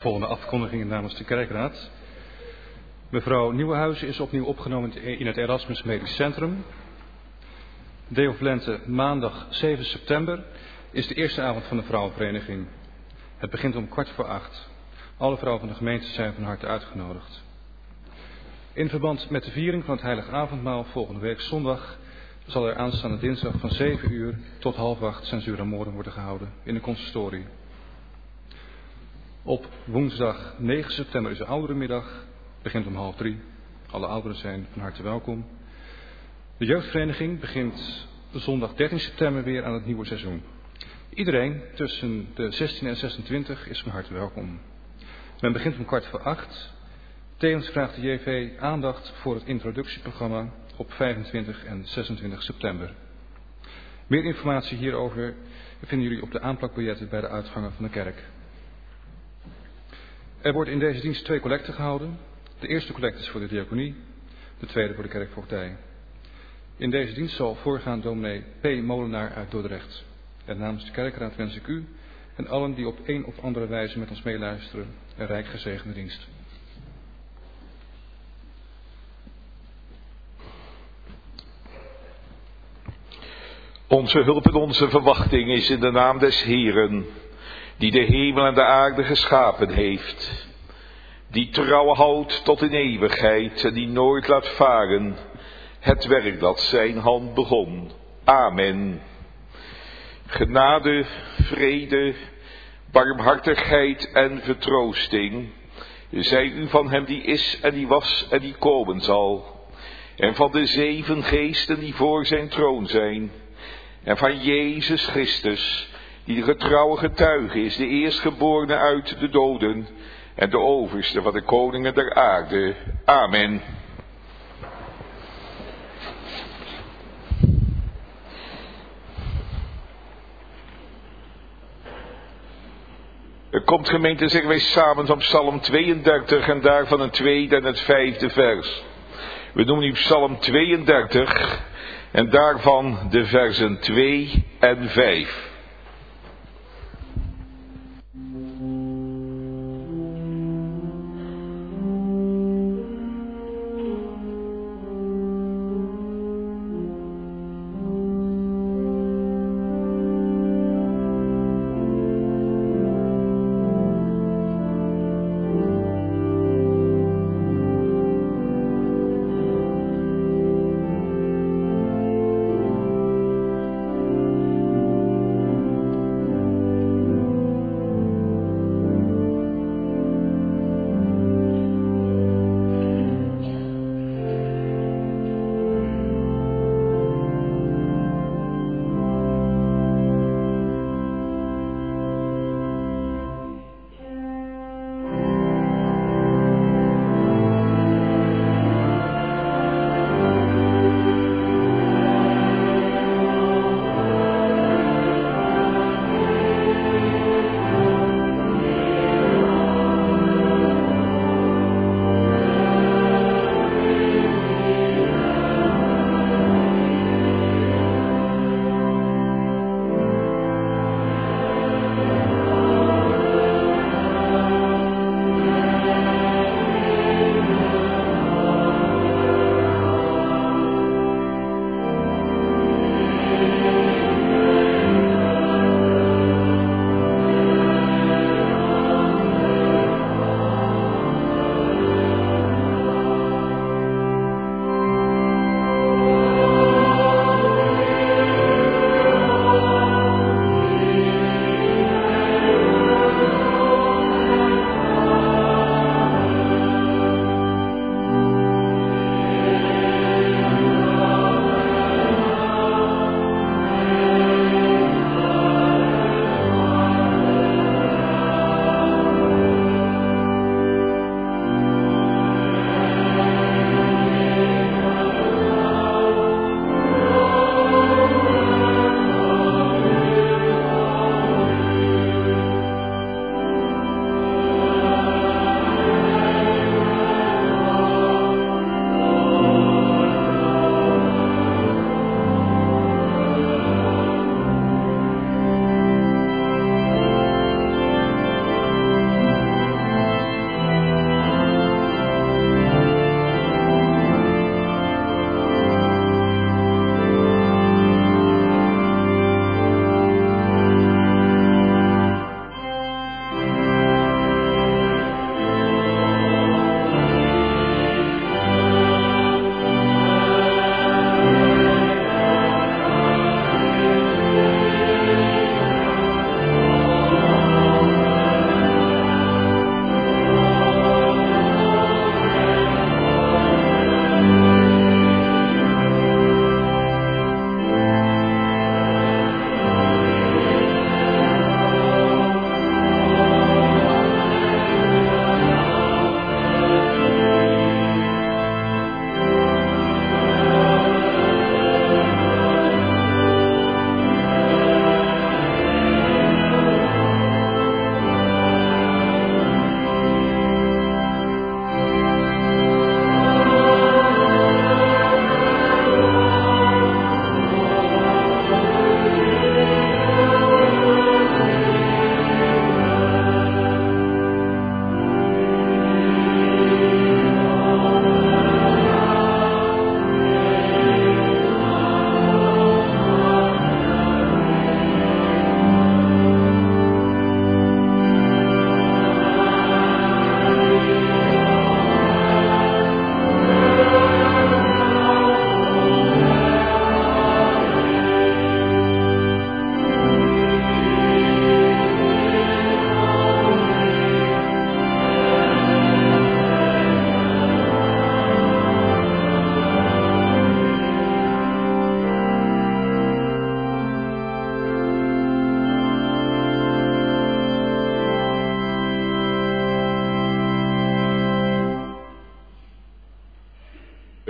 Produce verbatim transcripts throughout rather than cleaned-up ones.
Volgende afkondigingen namens de kerkraad. Mevrouw Nieuwenhuizen is opnieuw opgenomen in het Erasmus Medisch Centrum. Deo Valente, maandag zeven september, is de eerste avond van de vrouwenvereniging. Het begint om kwart voor acht. Alle vrouwen van de gemeente zijn van harte uitgenodigd. In verband met de viering van het Heilige Avondmaal volgende week zondag zal er aanstaande dinsdag van zeven uur tot half acht censuur moorden worden gehouden in de consistorie. Op woensdag negen september is de ouderenmiddag, begint om half drie. Alle ouderen zijn van harte welkom. De jeugdvereniging begint zondag dertien september weer aan het nieuwe seizoen. Iedereen tussen de zestien en zesentwintig is van harte welkom. Men begint om kwart voor acht. Tevens vraagt de J V aandacht voor het introductieprogramma op vijfentwintig en zesentwintig september. Meer informatie hierover vinden jullie op de aanplakbiljetten bij de uitgangen van de kerk. Er wordt in deze dienst twee collecten gehouden. De eerste collecte is voor de diaconie, de tweede voor de kerkvoogdij. In deze dienst zal voorgaan dominee P. Molenaar uit Dordrecht. En namens de kerkraad wens ik u en allen die op een of andere wijze met ons meeluisteren een rijk gezegende dienst. Onze hulp en onze verwachting is in de naam des Heeren, die de hemel en de aarde geschapen heeft, die trouw houdt tot in eeuwigheid en die nooit laat varen het werk dat zijn hand begon. Amen. Genade, vrede, barmhartigheid en vertroosting zij u van hem die is en die was en die komen zal, en van de zeven geesten die voor zijn troon zijn, en van Jezus Christus, die de getrouwe getuige is, de eerstgeborene uit de doden en de overste van de koningen der aarde. Amen. Er komt gemeente, zeggen wij samen van Psalm tweeëndertig en daarvan het tweede en het vijfde vers. We noemen nu Psalm tweeëndertig en daarvan de versen twee en vijf.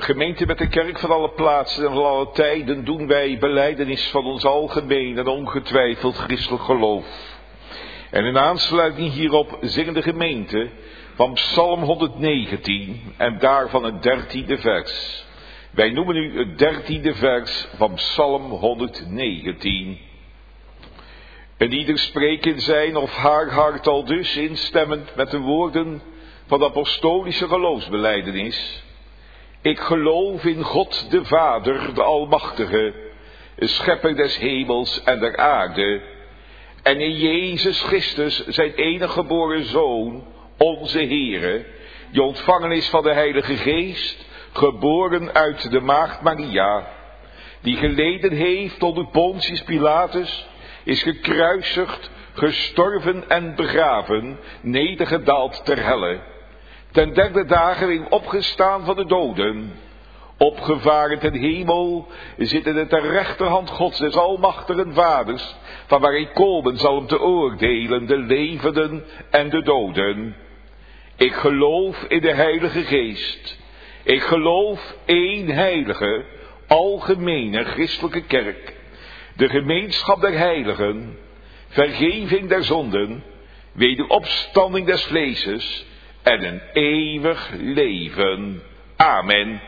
Gemeente met de kerk van alle plaatsen en van alle tijden doen wij belijdenis van ons algemeen en ongetwijfeld christelijk geloof. En in aansluiting hierop zingen de gemeente van Psalm honderddegentien en daarvan het dertiende vers. Wij noemen nu het dertiende vers van Psalm honderddegentien. En ieder spreekt in zijn of haar hart al dus instemmend met de woorden van de apostolische geloofsbelijdenis. Ik geloof in God de Vader, de Almachtige, schepper des hemels en der aarde, en in Jezus Christus, zijn enige geboren Zoon, onze Heere, die ontvangen is van de Heilige Geest, geboren uit de maagd Maria, die geleden heeft onder Pontius Pilatus, is gekruisigd, gestorven en begraven, nedergedaald ter helle, ten derde dagen weer opgestaan van de doden, opgevaren ten hemel, zittende ter rechterhand Gods des almachtigen Vaders, van waar hij komen zal om te oordelen de levenden en de doden. Ik geloof in de Heilige Geest. Ik geloof één heilige, algemene christelijke kerk, de gemeenschap der heiligen, vergeving der zonden, wederopstanding des vleeses en een eeuwig leven. Amen.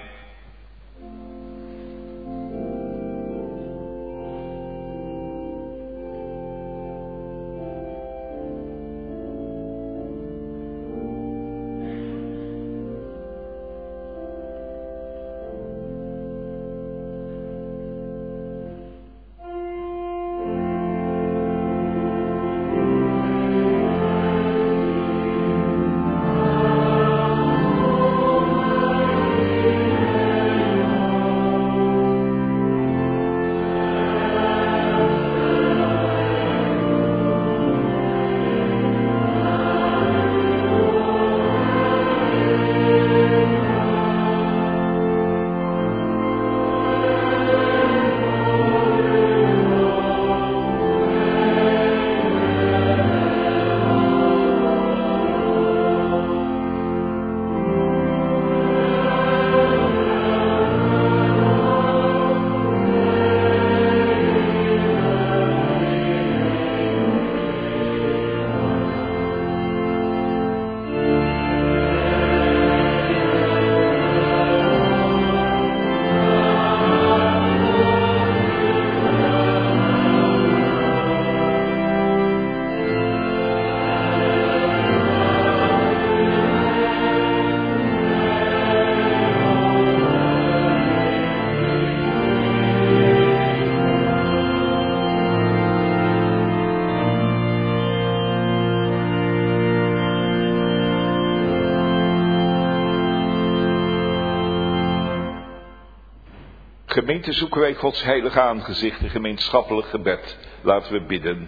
Gemeente, zoeken wij Gods heilige aangezicht in gemeenschappelijk gebed. Laten we bidden.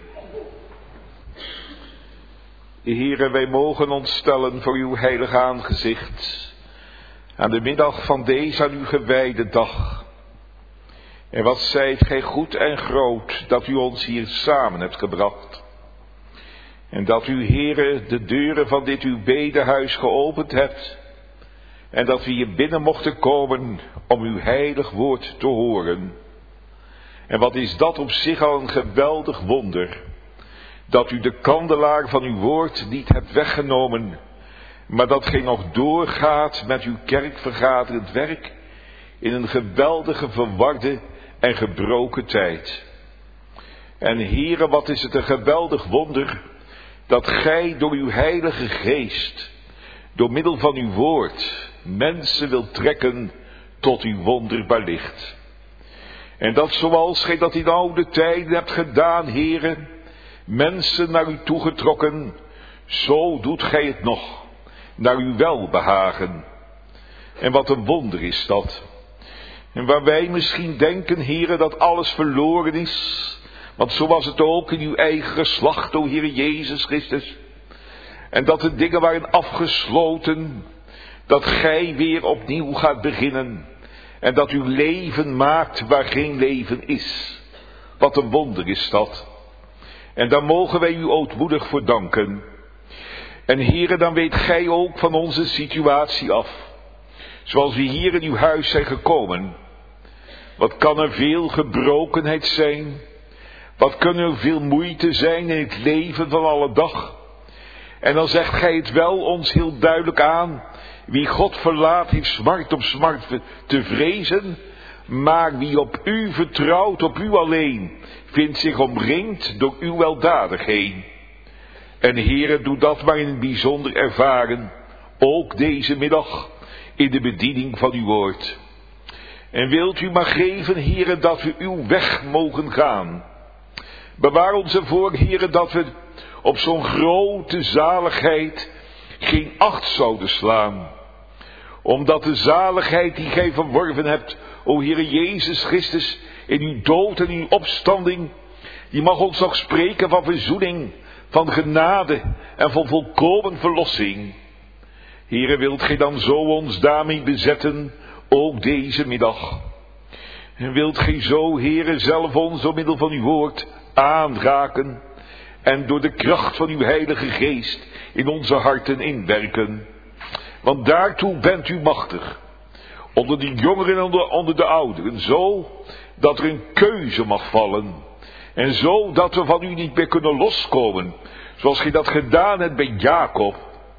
Heere, wij mogen ons stellen voor uw heilige aangezicht aan de middag van deze aan u gewijde dag. En wat zijt gij goed en groot dat u ons hier samen hebt gebracht. En dat u, Heere, de deuren van dit uw bedehuis geopend hebt. En dat we hier binnen mochten komen om uw heilig woord te horen. En wat is dat op zich al een geweldig wonder. Dat u de kandelaar van uw woord niet hebt weggenomen. Maar dat gij nog doorgaat met uw kerkvergaderend werk. In een geweldige verwarde en gebroken tijd. En Heere, wat is het een geweldig wonder. Dat gij door uw heilige geest. Door middel van uw woord mensen wilt trekken tot uw wonderbaar licht. En dat zoals gij dat in oude tijden hebt gedaan, Heere, mensen naar u toegetrokken, zo doet gij het nog, naar uw welbehagen. En wat een wonder is dat. En waar wij misschien denken, Heere, dat alles verloren is, want zo was het ook in uw eigen geslacht, o Heere Jezus Christus. En dat de dingen waren afgesloten, dat gij weer opnieuw gaat beginnen. En dat uw leven maakt waar geen leven is. Wat een wonder is dat. En daar mogen wij u ootmoedig voor danken. En Heere, dan weet gij ook van onze situatie af. zoals we hier in uw huis zijn gekomen. Wat kan er veel gebrokenheid zijn? Wat kunnen er veel moeite zijn in het leven van alle dag? En dan zegt gij het wel ons heel duidelijk aan. Wie God verlaat heeft smart op smart te vrezen. Maar wie op u vertrouwt, op u alleen, vindt zich omringd door uw weldadigheid. En Heere, doe dat maar in het bijzonder ervaren. Ook deze middag in de bediening van uw woord. En wilt u maar geven, Heere, dat we uw weg mogen gaan. Bewaar ons ervoor, Heere, dat we op zo'n grote zaligheid geen acht zouden slaan. Omdat de zaligheid die gij verworven hebt, o Heere Jezus Christus, in uw dood en uw opstanding, die mag ons nog spreken van verzoening, van genade en van volkomen verlossing. Heere, wilt gij dan zo ons daarmee bezetten, ook deze middag. En wilt gij zo, Heere, zelf ons door middel van uw woord aanraken en door de kracht van uw Heilige Geest in onze harten inwerken. Want daartoe bent u machtig. Onder de jongeren en onder, onder de ouderen. Zo dat er een keuze mag vallen. En zo dat we van u niet meer kunnen loskomen. Zoals gij dat gedaan hebt bij Jacob.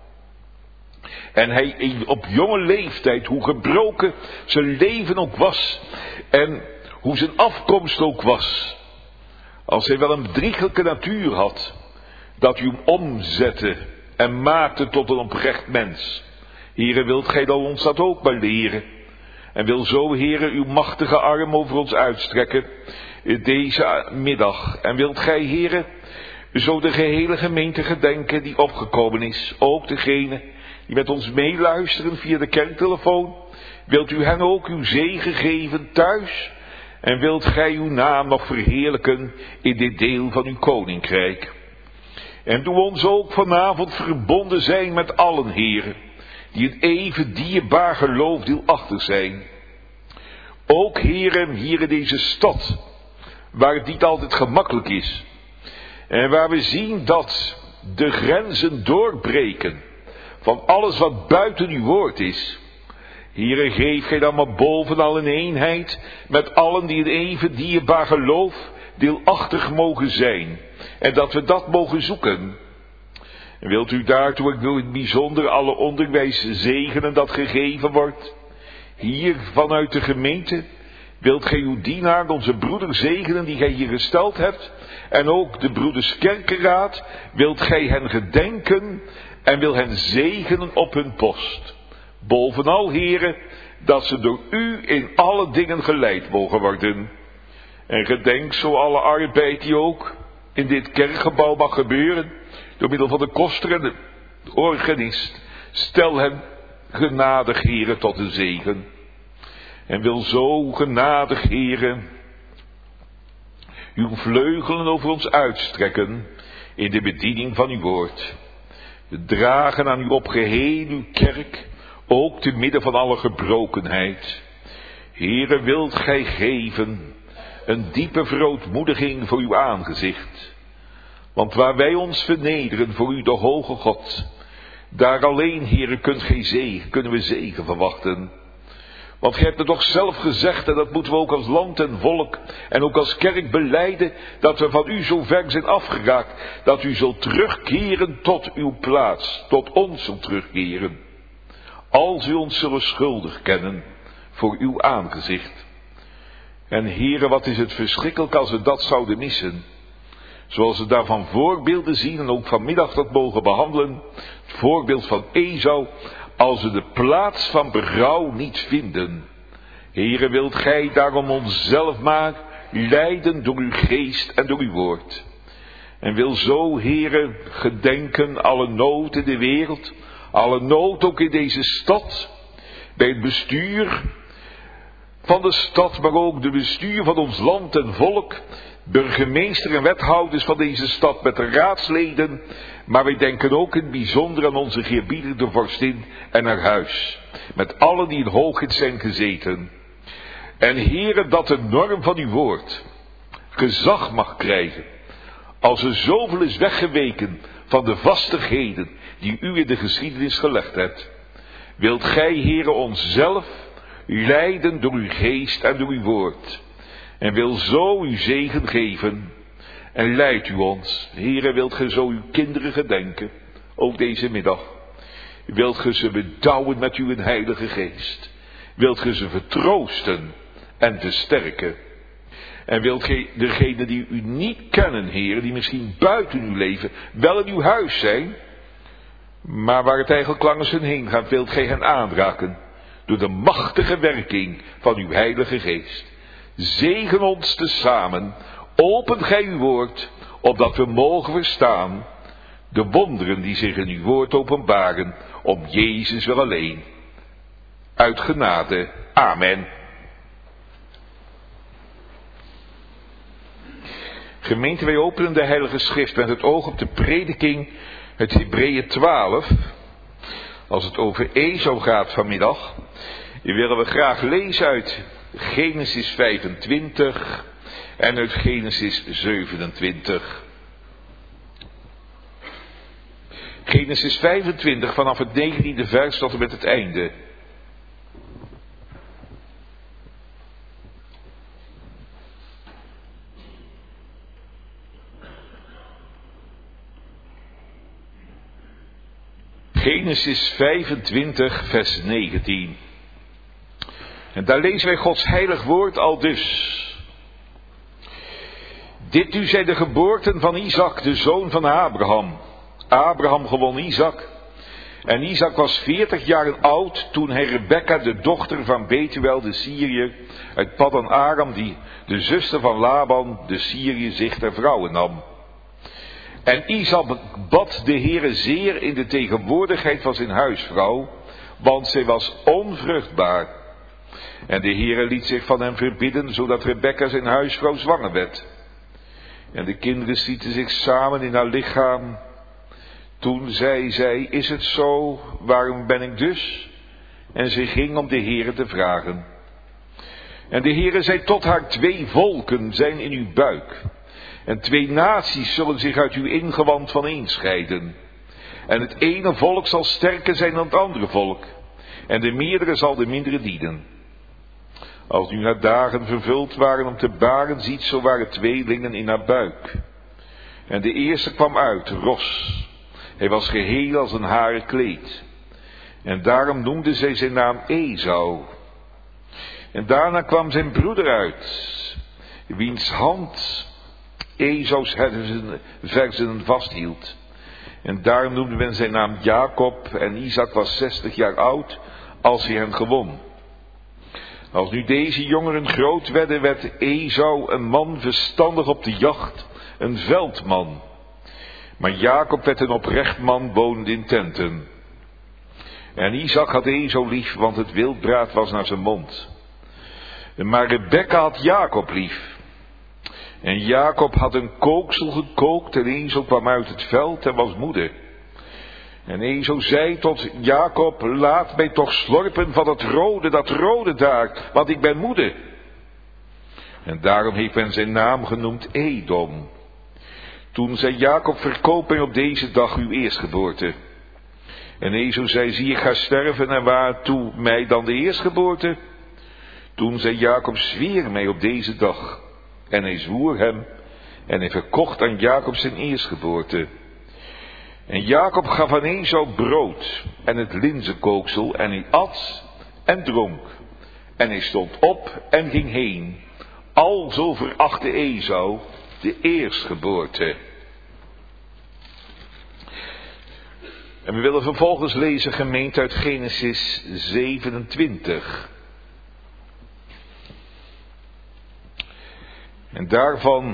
En hij op jonge leeftijd, hoe gebroken zijn leven ook was. En hoe zijn afkomst ook was. Als hij wel een bedriegelijke natuur had. Dat u hem omzette en maakte tot een oprecht mens. Heere, wilt gij dan ons dat ook maar leren? En wil zo, Heere, uw machtige arm over ons uitstrekken deze middag. En wilt gij, Heere, zo de gehele gemeente gedenken die opgekomen is. Ook degene die met ons meeluisteren via de kerktelefoon. Wilt u hen ook uw zegen geven thuis? En wilt gij uw naam nog verheerlijken in dit deel van uw koninkrijk? En doe ons ook vanavond verbonden zijn met allen, Heere, die een even dierbaar geloof deelachtig zijn. Ook, Heere, hier in deze stad, waar het niet altijd gemakkelijk is. En waar we zien dat de grenzen doorbreken van alles wat buiten uw woord is. Heere, geef gij dan maar bovenal een eenheid met allen die een even dierbaar geloof deelachtig mogen zijn. En dat we dat mogen zoeken. En wilt u daartoe, ik wil in het bijzonder alle onderwijs zegenen dat gegeven wordt. Hier vanuit de gemeente wilt gij uw dienaar, onze broeder zegenen die gij hier gesteld hebt. En ook de broeders kerkenraad wilt gij hen gedenken en wil hen zegenen op hun post. Bovenal, Heere, dat ze door u in alle dingen geleid mogen worden. En gedenk zo alle arbeid die ook in dit kerkgebouw mag gebeuren, door middel van de koster en de organist. Stel hen genadig, Heere, tot een zegen. En wil zo genadig, Heere, uw vleugelen over ons uitstrekken in de bediening van uw woord. We dragen aan u op geheel uw kerk, ook te midden van alle gebrokenheid. Heere, wilt gij geven een diepe verootmoediging voor uw aangezicht. Want waar wij ons vernederen voor u, de hoge God, daar alleen, Heere, kunt gij zegen, kunnen we zegen verwachten. Want gij hebt het toch zelf gezegd, en dat moeten we ook als land en volk en ook als kerk belijden, dat we van u zo ver zijn afgeraakt, dat u zult terugkeren tot uw plaats, tot ons zult terugkeren. Als u ons zullen schuldig kennen voor uw aangezicht. En Heere, wat is het verschrikkelijk als we dat zouden missen. Zoals we daarvan voorbeelden zien en ook vanmiddag dat mogen behandelen. Het voorbeeld van Esau, als we de plaats van berouw niet vinden. Heere, wilt gij daarom onszelf maar leiden door uw geest en door uw woord. En wil zo, Heere, gedenken alle nood in de wereld, alle nood ook in deze stad, bij het bestuur van de stad, maar ook de bestuur van ons land en volk, burgemeester en wethouders van deze stad met de raadsleden, maar wij denken ook in het bijzonder aan onze geerbieder de vorstin en haar huis, met allen die in hoogheid zijn gezeten. En Heere, dat de norm van uw woord gezag mag krijgen, als er zoveel is weggeweken van de vastigheden die u in de geschiedenis gelegd hebt. wilt gij, Heere, ons zelf leiden door uw geest en door uw woord. En wil zo uw zegen geven. En leidt u ons. Heere, wilt ge zo uw kinderen gedenken. Ook deze middag. Wilt ge ze bedouwen met uw heilige geest. Wilt ge ze vertroosten en versterken. En wilt ge degenen die u niet kennen, Heere, die misschien buiten uw leven wel in uw huis zijn, maar waar het eigenlijk langs hun heen gaat, wilt gij hen aanraken door de machtige werking van uw heilige geest. Zegen ons tezamen, opent gij uw woord, opdat we mogen verstaan de wonderen die zich in uw woord openbaren, om Jezus wel alleen. Uit genade. Amen. Gemeente, wij openen de Heilige Schrift met het oog op de prediking uit Hebreeën twaalf. Als het over Esau gaat vanmiddag, die willen we graag lezen uit Genesis vijfentwintig en uit Genesis zevenentwintig. Genesis vijfentwintig vanaf het negentiende vers tot en met het einde. Genesis vijfentwintig, vers negentien. En daar lezen wij Gods heilig woord aldus. Dit nu zijn de geboorten van Isaac, de zoon van Abraham. Abraham gewon Isaac. En Isaac was veertig jaar oud toen hij Rebekka, de dochter van Betuel, de Syriër, uit Paddan Aram, die de zuster van Laban, de Syriër, zich ter vrouwe nam. En Isaac bad de Heere zeer in de tegenwoordigheid van zijn huisvrouw, want zij was onvruchtbaar. En de Heere liet zich van hem verbidden, zodat Rebekka zijn huisvrouw zwanger werd. En de kinderen stieten zich samen in haar lichaam. Toen zei zij, is het zo, waarom ben ik dus? En ze ging om de Heere te vragen. En de Heere zei tot haar, twee volken zijn in uw buik. En twee naties zullen zich uit uw ingewand vaneen scheiden. En het ene volk zal sterker zijn dan het andere volk. En de meerdere zal de mindere dienen. Als nu haar dagen vervuld waren om te baren, ziet, zo waren tweelingen in haar buik. En de eerste kwam uit, ros. Hij was geheel als een haren kleed. En daarom noemde zij zijn naam Esau. En daarna kwam zijn broeder uit, wiens hand Esau's verzen vasthield. En daarom noemde men zijn naam Jacob. En Isaac was zestig jaar oud als hij hem gewon. Als nu deze jongeren groot werden, werd Esau een man verstandig op de jacht, een veldman. Maar Jacob werd een oprecht man, wonend in tenten. En Isaac had Esau lief, want het wildbraad was naar zijn mond. Maar Rebekka had Jacob lief. En Jacob had een kooksel gekookt en Esau kwam uit het veld en was moede. En Esau zei tot Jacob, laat mij toch slorpen van dat rode, dat rode daar, want ik ben moede. En daarom heeft men zijn naam genoemd Edom. Toen zei Jacob, verkoop mij op deze dag uw eerstgeboorte. En Esau zei, zie ik ga sterven en waartoe mij dan de eerstgeboorte? Toen zei Jacob, zweer mij op deze dag. En hij zwoer hem en hij verkocht aan Jacob zijn eerstgeboorte. En Jacob gaf aan Esau brood en het linzenkooksel en hij at en dronk. En hij stond op en ging heen. Alzo verachtte Esau de eerstgeboorte. En we willen vervolgens lezen, gemeente, uit Genesis zevenentwintig. En daarvan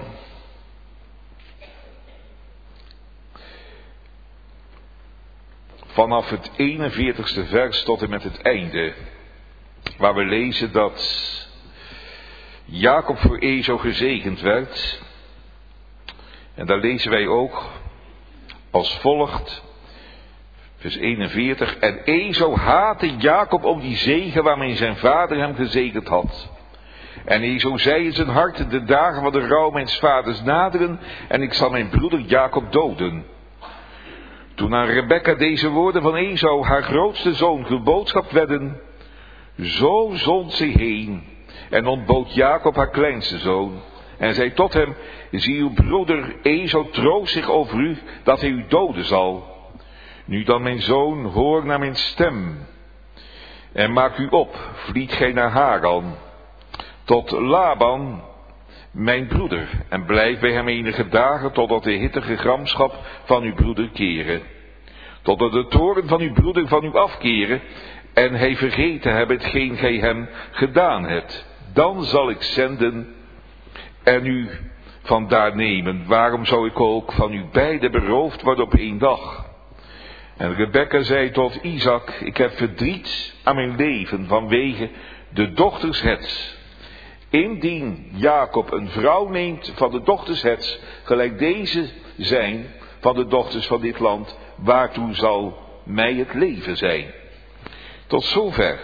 vanaf het eenenveertigste vers tot en met het einde, waar we lezen dat Jacob voor Esau gezegend werd. En daar lezen wij ook als volgt, vers eenenveertig. En Esau haatte Jacob om die zegen waarmee zijn vader hem gezegend had. En Esau zei in zijn hart, de dagen van de rouw mijns vaders naderen en ik zal mijn broeder Jacob doden. Toen aan Rebekka deze woorden van Esau, haar grootste zoon, geboodschapt werden, zo zond ze heen en ontbood Jacob haar kleinste zoon. En zei tot hem, zie uw broeder Esau troost zich over u, dat hij u doden zal. Nu dan, mijn zoon, hoor naar mijn stem. En maak u op, vliet gij naar Haran, tot Laban, mijn broeder, en blijf bij hem enige dagen, totdat de hittige gramschap van uw broeder keren. Totdat de toorn van uw broeder van u afkeren, en hij vergeten hebben hetgeen gij hem gedaan hebt. Dan zal ik zenden en u vandaar nemen. Waarom zou ik ook van u beiden beroofd worden op één dag? En Rebekka zei tot Isaac, ik heb verdriet aan mijn leven vanwege de dochters Hets. Indien Jacob een vrouw neemt van de dochters Hets, gelijk deze zijn van de dochters van dit land, waartoe zal mij het leven zijn? Tot zover.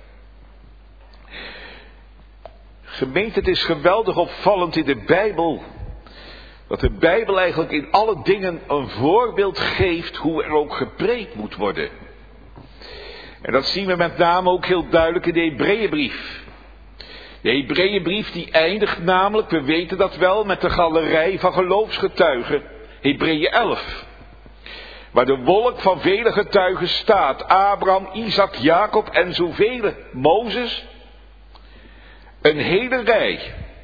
Gemeente, het is geweldig opvallend in de Bijbel, dat de Bijbel eigenlijk in alle dingen een voorbeeld geeft hoe er ook gepreekt moet worden. En dat zien we met name ook heel duidelijk in de Hebreeënbrief. De Hebreeënbrief die eindigt namelijk, we weten dat wel, met de galerij van geloofsgetuigen. Hebreeën elf. Waar de wolk van vele getuigen staat. Abraham, Isaac, Jacob en zoveel. Mozes. Een hele rij.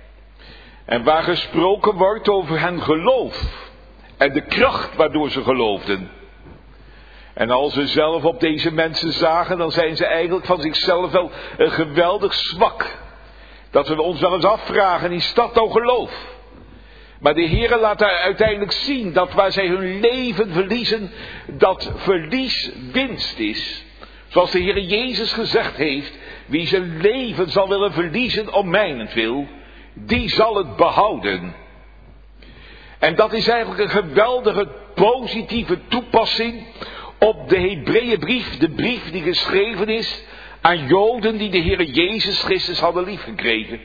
En waar gesproken wordt over hun geloof. En de kracht waardoor ze geloofden. En als ze zelf op deze mensen zagen, dan zijn ze eigenlijk van zichzelf wel een geweldig zwak. Dat we ons wel eens afvragen, is dat nou geloof? Maar de Heere laat daar uiteindelijk zien dat waar zij hun leven verliezen, dat verlies winst is. Zoals de Heere Jezus gezegd heeft, wie zijn leven zal willen verliezen om mijnentwil, die zal het behouden. En dat is eigenlijk een geweldige positieve toepassing op de Hebreeënbrief, de brief die geschreven is aan Joden die de Heere Jezus Christus hadden liefgekregen.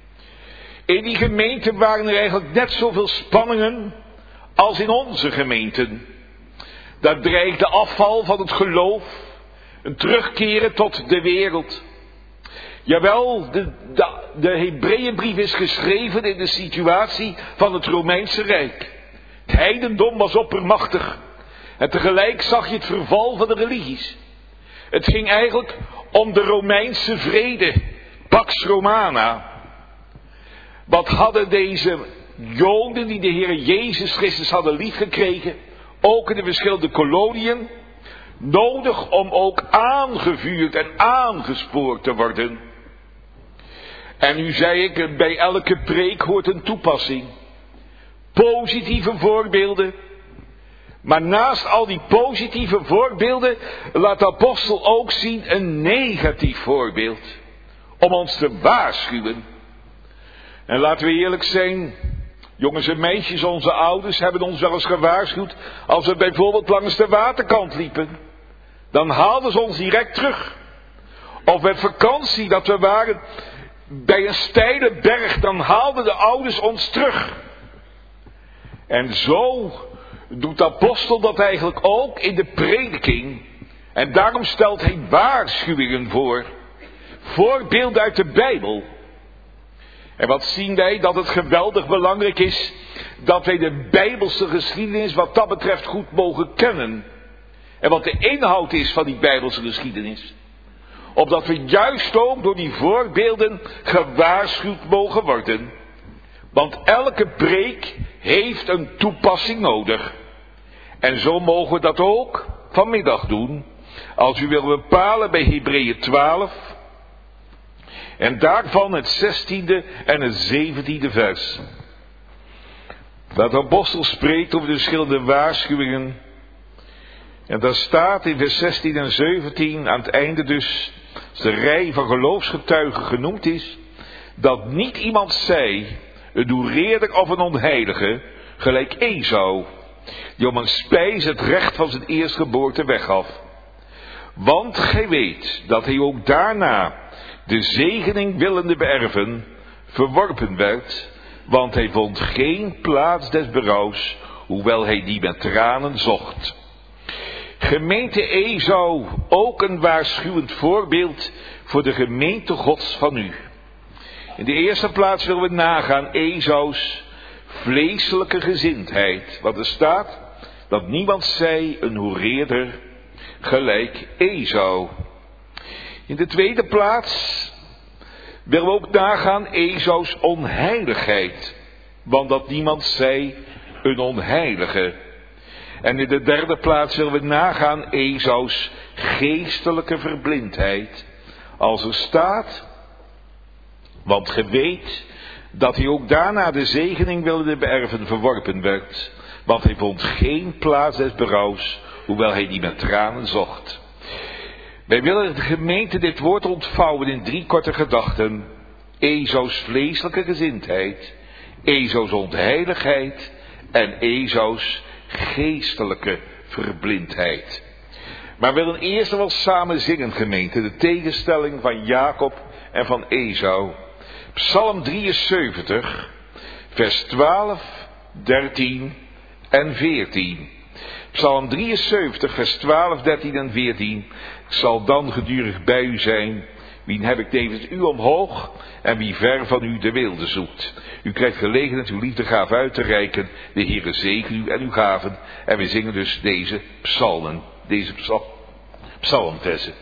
In die gemeente waren er eigenlijk net zoveel spanningen als in onze gemeenten. Daar dreigde afval van het geloof, een terugkeren tot de wereld. Jawel, de, de, de Hebreeënbrief is geschreven in de situatie van het Romeinse Rijk. Het heidendom was oppermachtig. En tegelijk zag je het verval van de religies. Het ging eigenlijk om de Romeinse vrede, Pax Romana. Wat hadden deze Joden die de Heer Jezus Christus hadden liefgekregen, ook in de verschillende koloniën, nodig om ook aangevuurd en aangespoord te worden. En nu zei ik, bij elke preek hoort een toepassing. Positieve voorbeelden. Maar naast al die positieve voorbeelden laat de apostel ook zien een negatief voorbeeld. Om ons te waarschuwen. En laten we eerlijk zijn, jongens en meisjes, onze ouders hebben ons wel eens gewaarschuwd als we bijvoorbeeld langs de waterkant liepen. Dan haalden ze ons direct terug. Of met vakantie dat we waren bij een steile berg, dan haalden de ouders ons terug. En zo doet de apostel dat eigenlijk ook in de prediking. En daarom stelt hij waarschuwingen voor. Voorbeelden uit de Bijbel. En wat zien wij? Dat het geweldig belangrijk is dat wij de Bijbelse geschiedenis wat dat betreft goed mogen kennen. En wat de inhoud is van die Bijbelse geschiedenis. Opdat we juist ook door die voorbeelden gewaarschuwd mogen worden. Want elke preek heeft een toepassing nodig. En zo mogen we dat ook vanmiddag doen. Als u wil bepalen bij Hebreeën twaalf. En daarvan het zestiende en het zeventiende vers. Dat de apostel spreekt over de verschillende waarschuwingen. En daar staat in vers zestien en zeventien aan het einde dus, als de rij van geloofsgetuigen genoemd is, dat niet iemand zei, een doereerder of een onheilige, gelijk Esau, die om een spijs het recht van zijn eerstgeboorte weggaf. Want gij weet dat hij ook daarna de zegening willende beërven, verworpen werd, want hij vond geen plaats des berouws, hoewel hij die met tranen zocht. Gemeente Esau, ook een waarschuwend voorbeeld voor de gemeente Gods van u. In de eerste plaats willen we nagaan Esau's vleeselijke gezindheid. Want er staat dat niemand zij een hoereerder gelijk Esau. In de tweede plaats willen we ook nagaan Esau's onheiligheid. Want dat niemand zij een onheilige. En in de derde plaats willen we nagaan Esau's geestelijke verblindheid. Als er staat, want ge weet dat hij ook daarna de zegening wilde beërven verworpen werd. Want hij vond geen plaats des berouws, hoewel hij die met tranen zocht. Wij willen de gemeente dit woord ontvouwen in drie korte gedachten. Esau's vleeselijke gezindheid, Esau's onheiligheid en Esau's geestelijke verblindheid. Maar we willen eerst wel samen zingen, gemeente, de tegenstelling van Jacob en van Esau. Psalm drieënzeventig, vers twaalf, dertien en veertien. Psalm drieënzeventig, vers twaalf, dertien en veertien. Ik zal dan gedurig bij u zijn. Wien heb ik tevens u omhoog en wie ver van u de weelde zoekt. U krijgt gelegenheid uw liefdegave uit te reiken. De Heere zegen u en uw gaven. En we zingen dus deze psalmen, deze psal, psalmversen.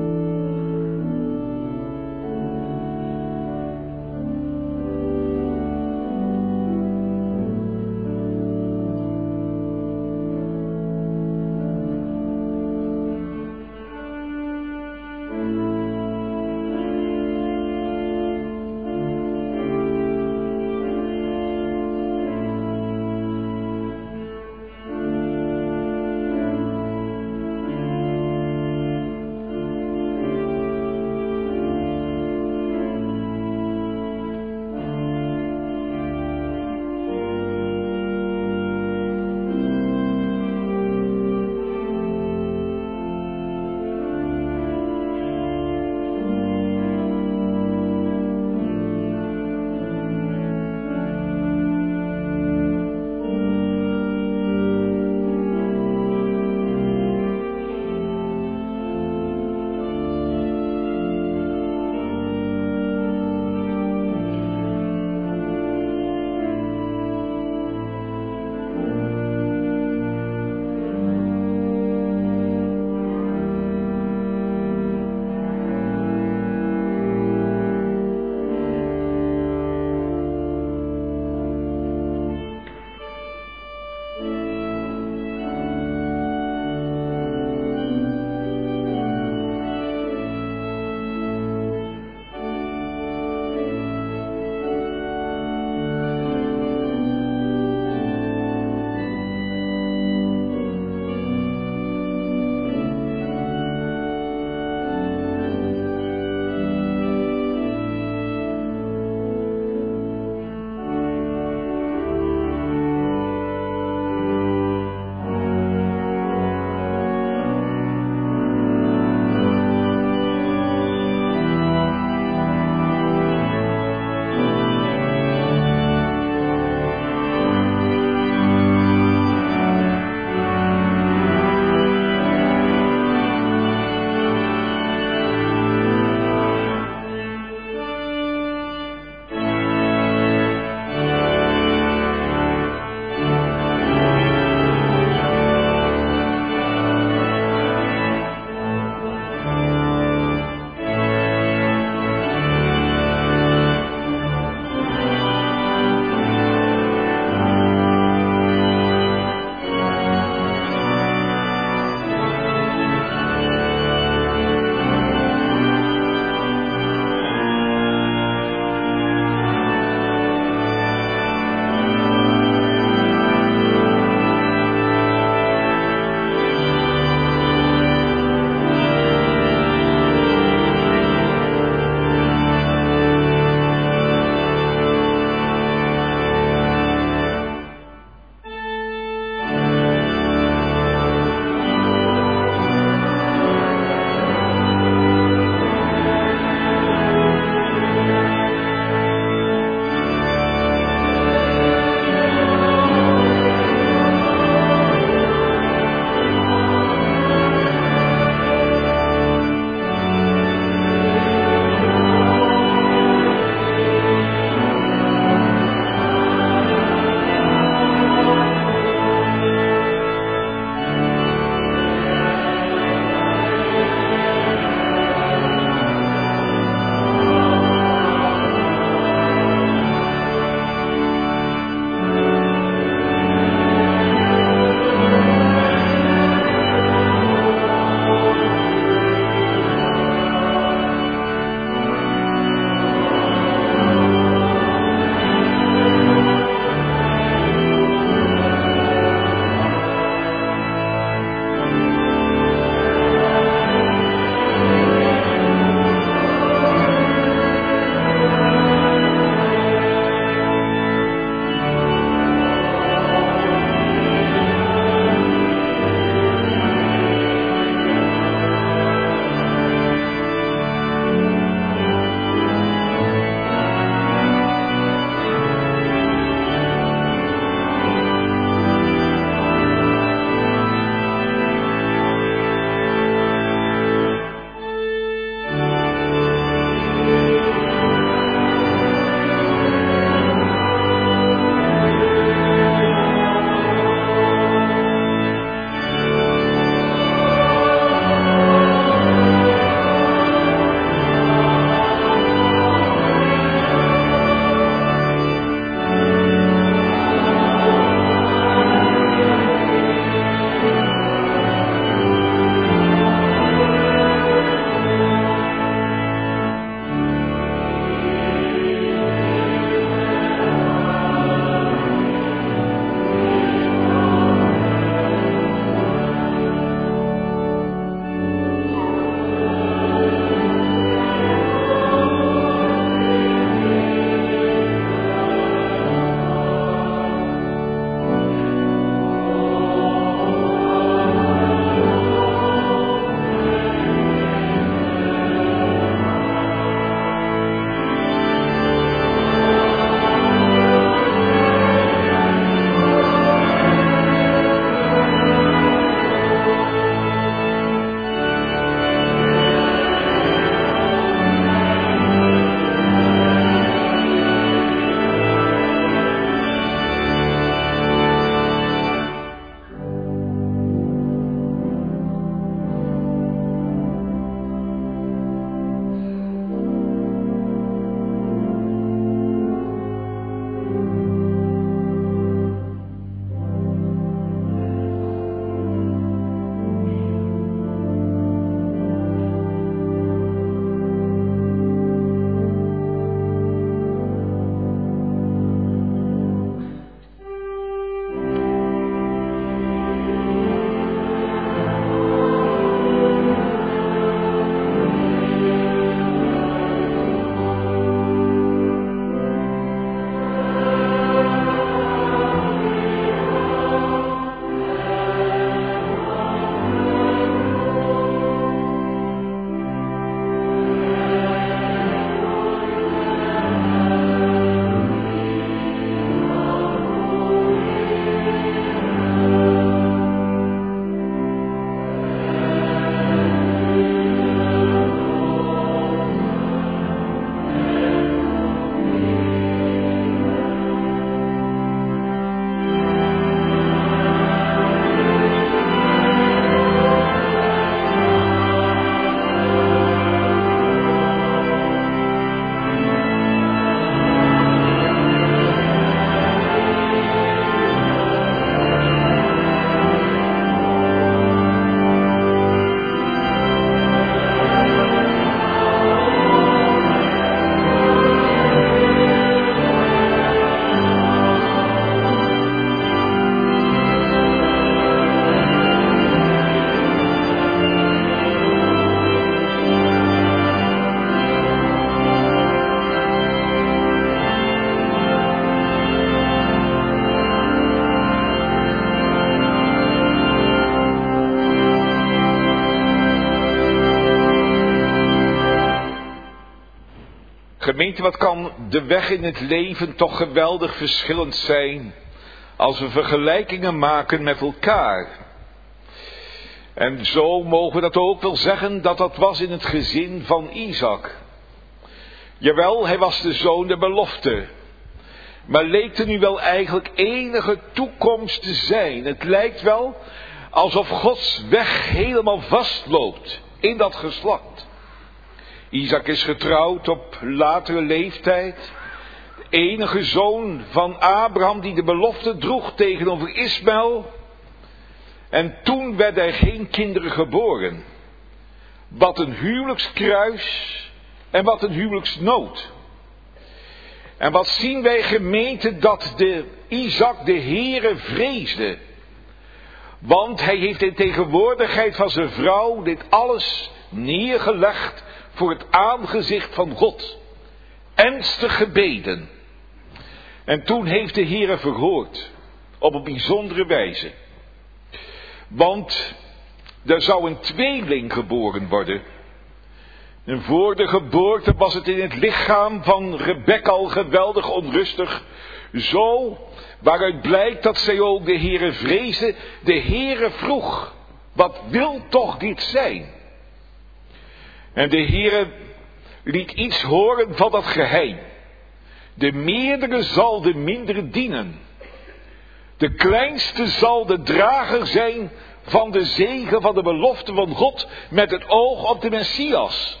Gemeente, wat kan de weg in het leven toch geweldig verschillend zijn als we vergelijkingen maken met elkaar. En zo mogen we dat ook wel zeggen dat dat was in het gezin van Isaac. Jawel, hij was de zoon der belofte. Maar leek er nu wel eigenlijk enige toekomst te zijn? Het lijkt wel alsof Gods weg helemaal vastloopt in dat geslacht. Isaac is getrouwd op latere leeftijd. De enige zoon van Abraham die de belofte droeg tegenover Ismaël. En toen werden er geen kinderen geboren. Wat een huwelijkskruis en wat een huwelijksnood. En wat zien wij, gemeente, dat de Isaac de Heere vreesde. Want hij heeft in tegenwoordigheid van zijn vrouw dit alles neergelegd voor het aangezicht van God. Ernstig gebeden. En toen heeft de Heere verhoord. Op een bijzondere wijze. Want er zou een tweeling geboren worden. En voor de geboorte was het in het lichaam van Rebekka al geweldig onrustig. Zo, waaruit blijkt dat zij ook de Heere vreesde. De Heere vroeg, wat wil toch dit zijn? En de Heere liet iets horen van dat geheim. De meerdere zal de mindere dienen. De kleinste zal de drager zijn van de zegen van de belofte van God met het oog op de Messias.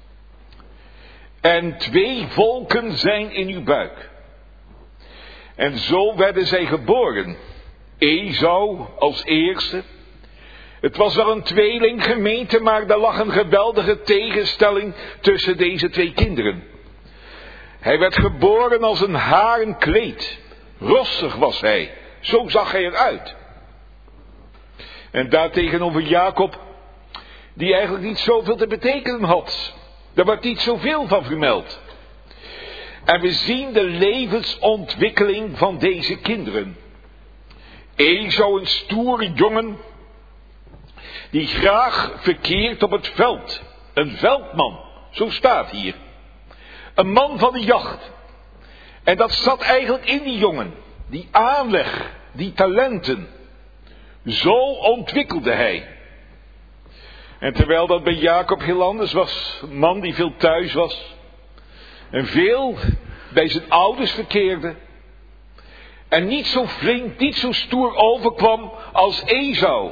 En twee volken zijn in uw buik. En zo werden zij geboren. Esau als eerste. Het was wel een tweeling, gemeente, maar er lag een geweldige tegenstelling tussen deze twee kinderen. Hij werd geboren als een haren kleed. Rossig was hij. Zo zag hij eruit. En daartegenover Jacob, die eigenlijk niet zoveel te betekenen had. Daar wordt niet zoveel van vermeld. En we zien de levensontwikkeling van deze kinderen. Esau, een stoere jongen, die graag verkeert op het veld. Een veldman, zo staat hier. Een man van de jacht. En dat zat eigenlijk in die jongen. Die aanleg, die talenten. Zo ontwikkelde hij. En terwijl dat bij Jacob heel anders was. Een man die veel thuis was. En veel bij zijn ouders verkeerde. En niet zo flink, niet zo stoer overkwam als Esau.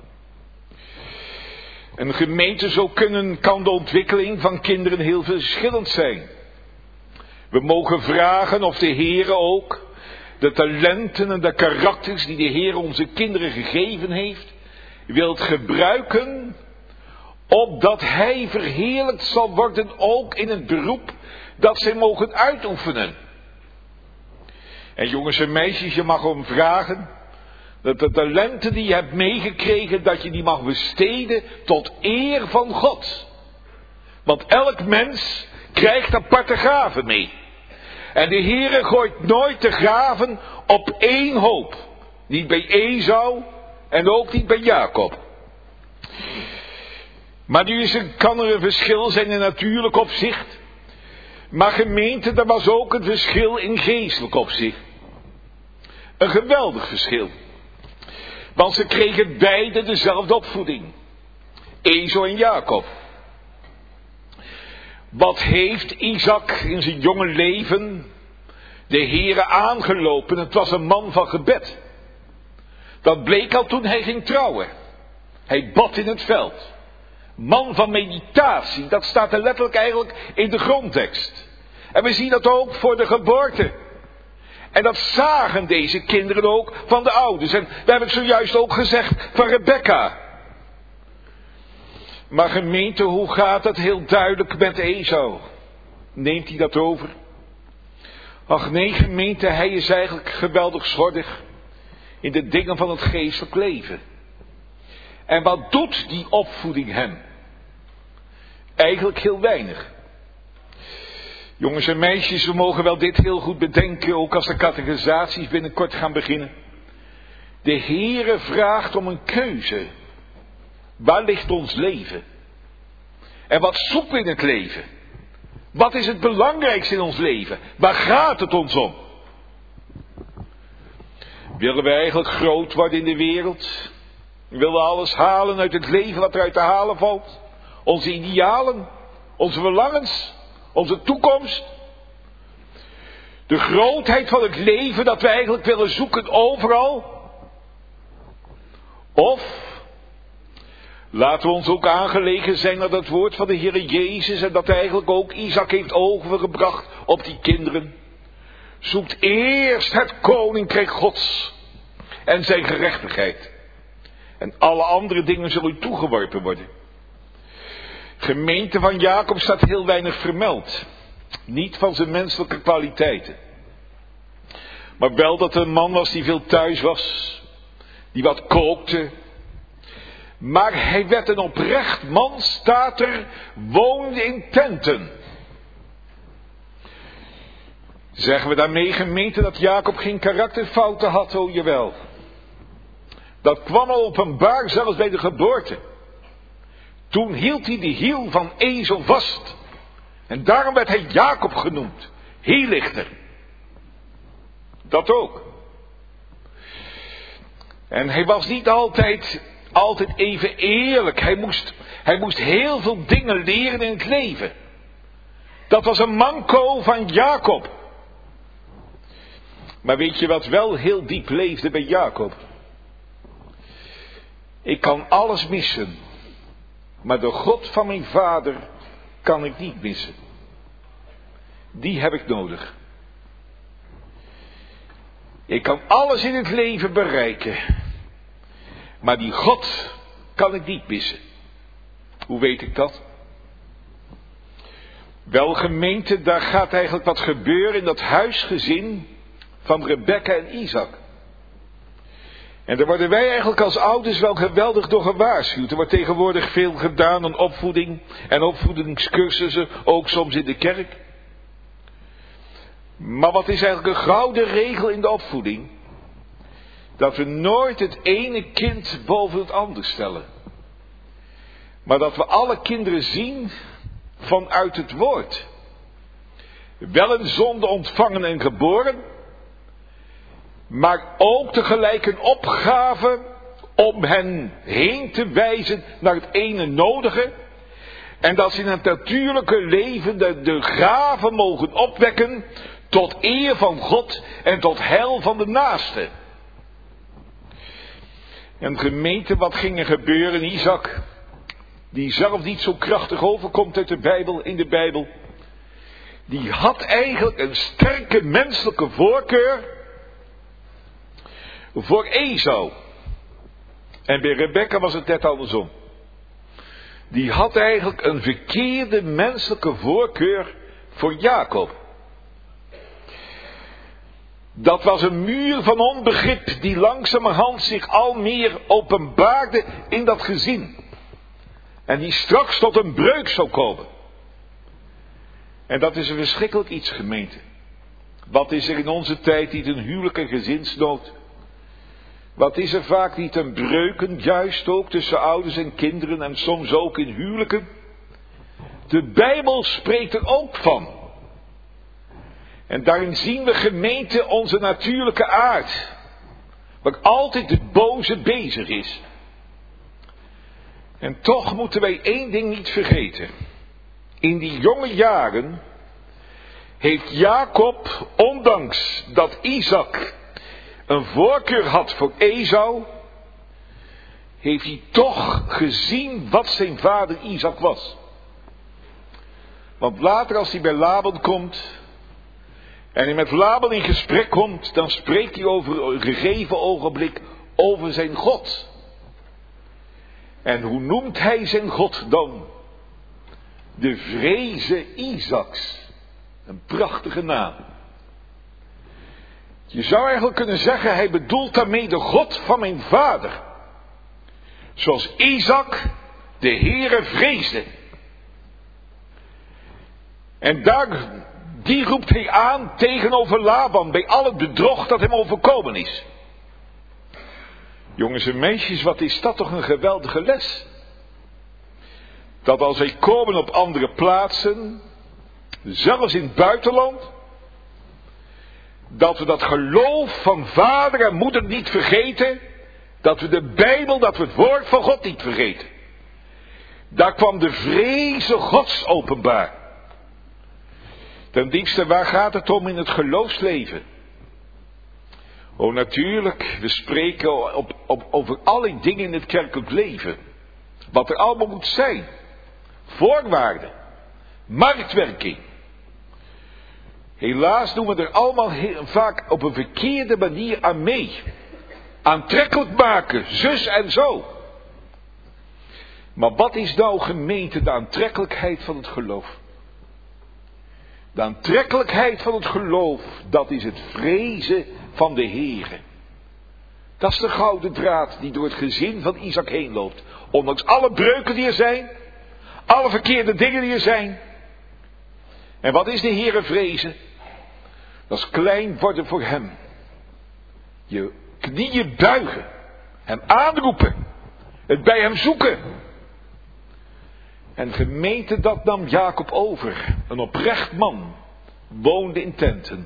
Een gemeente, zo kunnen, kan de ontwikkeling van kinderen heel verschillend zijn. We mogen vragen of de Heere ook de talenten en de karakters die de Heer onze kinderen gegeven heeft, wilt gebruiken, opdat Hij verheerlijkt zal worden ook in het beroep dat zij mogen uitoefenen. En jongens en meisjes, je mag om vragen dat de talenten die je hebt meegekregen, dat je die mag besteden tot eer van God. Want elk mens krijgt aparte gaven mee. En de Heere gooit nooit de gaven op één hoop. Niet bij Esau en ook niet bij Jacob. Maar nu is er, kan er een verschil zijn in natuurlijk opzicht. Maar gemeente, er was ook een verschil in geestelijk opzicht. Een geweldig verschil. Want ze kregen beide dezelfde opvoeding. Esau en Jacob. Wat heeft Isaac in zijn jonge leven de Heere aangelopen? Het was een man van gebed. Dat bleek al toen hij ging trouwen. Hij bad in het veld. Man van meditatie, dat staat er letterlijk eigenlijk in de grondtekst. En we zien dat ook voor de geboorte. En dat zagen deze kinderen ook van de ouders. En we hebben het zojuist ook gezegd van Rebekka. Maar gemeente, hoe gaat het heel duidelijk met Esau? Neemt hij dat over? Ach nee, gemeente, hij is eigenlijk geweldig slordig in de dingen van het geestelijk leven. En wat doet die opvoeding hem? Eigenlijk heel weinig. Jongens en meisjes, we mogen wel dit heel goed bedenken, ook als de catechisaties binnenkort gaan beginnen. De Heere vraagt om een keuze. Waar ligt ons leven? En wat zoeken we in het leven? Wat is het belangrijkste in ons leven? Waar gaat het ons om? Willen we eigenlijk groot worden in de wereld? Willen we alles halen uit het leven wat eruit te halen valt? Onze idealen? Onze verlangens? Onze toekomst? De grootheid van het leven dat we eigenlijk willen zoeken overal? Of laten we ons ook aangelegen zijn naar dat woord van de Heer Jezus en dat eigenlijk ook Isaac heeft overgebracht op die kinderen. Zoekt eerst het koninkrijk Gods en zijn gerechtigheid. En alle andere dingen zullen u toegeworpen worden. Gemeente van Jacob staat heel weinig vermeld. Niet van zijn menselijke kwaliteiten. Maar wel dat er een man was die veel thuis was. Die wat kookte. Maar hij werd een oprecht man, staat er, woonde in tenten. Zeggen we daarmee, gemeente, dat Jacob geen karakterfouten had? Oh jawel. Dat kwam al openbaar, zelfs bij de geboorte. Toen hield hij de hiel van Ezel vast. En daarom werd hij Jacob genoemd. Hielichter. Dat ook. En hij was niet altijd, altijd even eerlijk. Hij moest, hij moest heel veel dingen leren in het leven. Dat was een manco van Jacob. Maar weet je wat wel heel diep leefde bij Jacob? Ik kan alles missen. Maar de God van mijn vader kan ik niet missen. Die heb ik nodig. Ik kan alles in het leven bereiken. Maar die God kan ik niet missen. Hoe weet ik dat? Wel, gemeente, daar gaat eigenlijk wat gebeuren in dat huisgezin van Rebekka en Isaac. En daar worden wij eigenlijk als ouders wel geweldig door gewaarschuwd. Er wordt tegenwoordig veel gedaan aan opvoeding en opvoedingscursussen, ook soms in de kerk. Maar wat is eigenlijk een gouden regel in de opvoeding? Dat we nooit het ene kind boven het ander stellen. Maar dat we alle kinderen zien vanuit het woord. Wel een zonde ontvangen en geboren. Maar ook tegelijk een opgave om hen heen te wijzen naar het ene nodige. En dat ze in het natuurlijke leven de, de gaven mogen opwekken tot eer van God en tot heil van de naaste. En gemeente, wat ging er gebeuren? Isaac, die zelf niet zo krachtig overkomt uit de Bijbel, in de Bijbel. Die had eigenlijk een sterke menselijke voorkeur voor Esau. En bij Rebekka was het net andersom. Die had eigenlijk een verkeerde menselijke voorkeur voor Jacob. Dat was een muur van onbegrip die langzamerhand zich al meer openbaarde in dat gezin. En die straks tot een breuk zou komen. En dat is een verschrikkelijk iets, gemeente. Wat is er in onze tijd niet een huwelijk en gezinsnood? Wat is er vaak niet een breuken, juist ook tussen ouders en kinderen en soms ook in huwelijken? De Bijbel spreekt er ook van. En daarin zien we, gemeente, onze natuurlijke aard. Waar altijd de boze bezig is. En toch moeten wij één ding niet vergeten. In die jonge jaren heeft Jacob, ondanks dat Isaac een voorkeur had voor Esau, heeft hij toch gezien wat zijn vader Isaac was. Want later als hij bij Laban komt en hij met Laban in gesprek komt, dan spreekt hij over een gegeven ogenblik over zijn God. En hoe noemt hij zijn God dan? De vreze Isaacs. Een prachtige naam. Je zou eigenlijk kunnen zeggen, hij bedoelt daarmee de God van mijn vader. Zoals Isaac de Heere vreesde. En daar, die roept hij aan tegenover Laban bij al het bedrog dat hem overkomen is. Jongens en meisjes, wat is dat toch een geweldige les. Dat als wij komen op andere plaatsen zelfs in het buitenland, dat we dat geloof van vader en moeder niet vergeten, dat we de Bijbel, dat we het woord van God niet vergeten. Daar kwam de vreze Gods openbaar. Ten diepste, waar gaat het om in het geloofsleven? Oh, natuurlijk, we spreken op, op, over alle dingen in het kerkelijk leven. Wat er allemaal moet zijn. Voorwaarden. Marktwerking. Helaas doen we er allemaal heel vaak op een verkeerde manier aan mee. Aantrekkelijk maken, zus en zo. Maar wat is nou, gemeente, de aantrekkelijkheid van het geloof? De aantrekkelijkheid van het geloof, dat is het vrezen van de Heere. Dat is de gouden draad die door het gezin van Isaac heen loopt. Ondanks alle breuken die er zijn, alle verkeerde dingen die er zijn. En wat is de Heere vrezen? Dat is klein worden voor hem. Je knieën buigen, hem aanroepen, het bij hem zoeken. En gemeente, dat nam Jacob over. Een oprecht man woonde in tenten.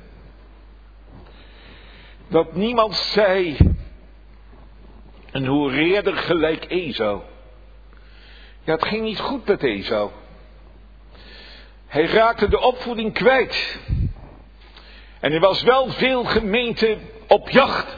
Dat niemand zei, een hoereerder gelijk Esau. Ja, het ging niet goed met Esau. Hij raakte de opvoeding kwijt. En er was wel veel gemeente op jacht.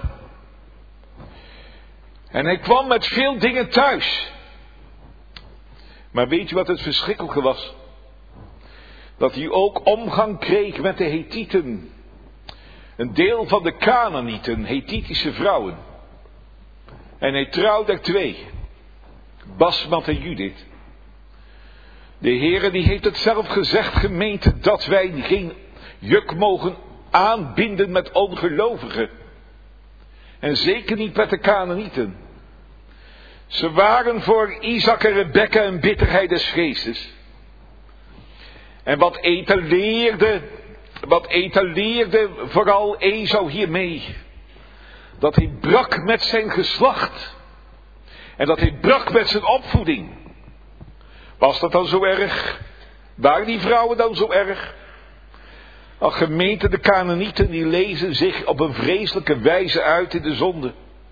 En hij kwam met veel dingen thuis. Maar weet je wat het verschrikkelijke was? Dat hij ook omgang kreeg met de Hethieten. Een deel van de Kanaanieten, Hethitische vrouwen. En hij trouwde er twee. Basmat en Judith. De Heere die heeft het zelf gezegd, gemeente, dat wij geen juk mogen aanbinden met ongelovigen. En zeker niet met de Kanaanieten. Ze waren voor Isaac en Rebekka een bitterheid des geestes. En wat etaleerde, wat etaleerde vooral Esau hiermee? Dat hij brak met zijn geslacht. En dat hij brak met zijn opvoeding. Was dat dan zo erg? Waren die vrouwen dan zo erg? Ach, gemeente, de Kanaanieten die lezen zich op een vreselijke wijze uit in de zonde.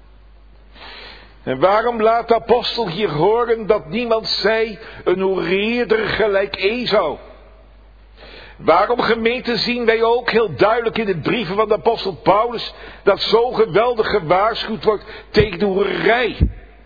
En waarom laat de apostel hier horen dat niemand zei een hoereerder gelijk Esau? Waarom, gemeente, zien wij ook heel duidelijk in de brieven van de apostel Paulus dat zo geweldig gewaarschuwd wordt tegen de hoererij?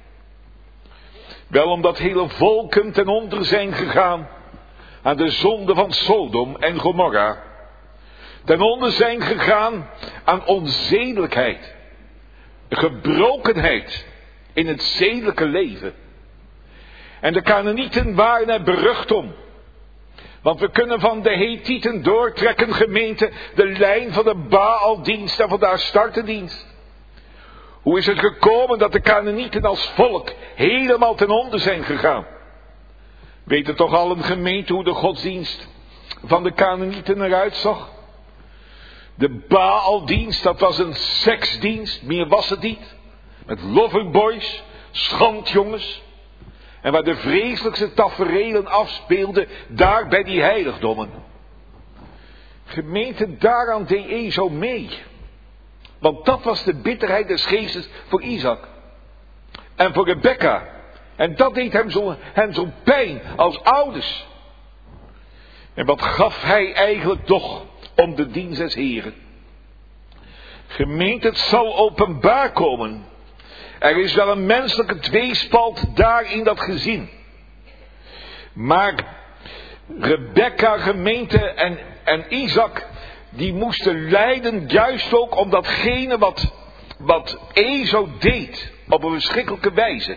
Wel omdat hele volken ten onder zijn gegaan aan de zonde van Sodom en Gomorra. Ten onder zijn gegaan aan onzedelijkheid, gebrokenheid in het zedelijke leven. En de Kanaanieten waren er berucht om. Want we kunnen van de Hethieten doortrekken, gemeente, de lijn van de Baaldienst en van de Astartedienst. Hoe is het gekomen dat de Kanaanieten als volk helemaal ten onder zijn gegaan? Weten toch al een gemeente hoe de godsdienst van de Kanaanieten eruit zag? De Baaldienst, dat was een seksdienst, meer was het niet. Met loverboys, schandjongens. En waar de vreselijkste taferelen afspeelden, daar bij die heiligdommen. Gemeente, daaraan deed Esau mee. Want dat was de bitterheid des geestes voor Isaac. En voor Rebekka. En dat deed hem zo'n hem zo pijn als ouders. En wat gaf hij eigenlijk toch om de dienst des Heren? Gemeente, het zal openbaar komen. Er is wel een menselijke tweespalt daar in dat gezin. Maar Rebekka, gemeente en, en Isaac, die moesten lijden juist ook om datgene wat, wat Esau deed op een verschrikkelijke wijze.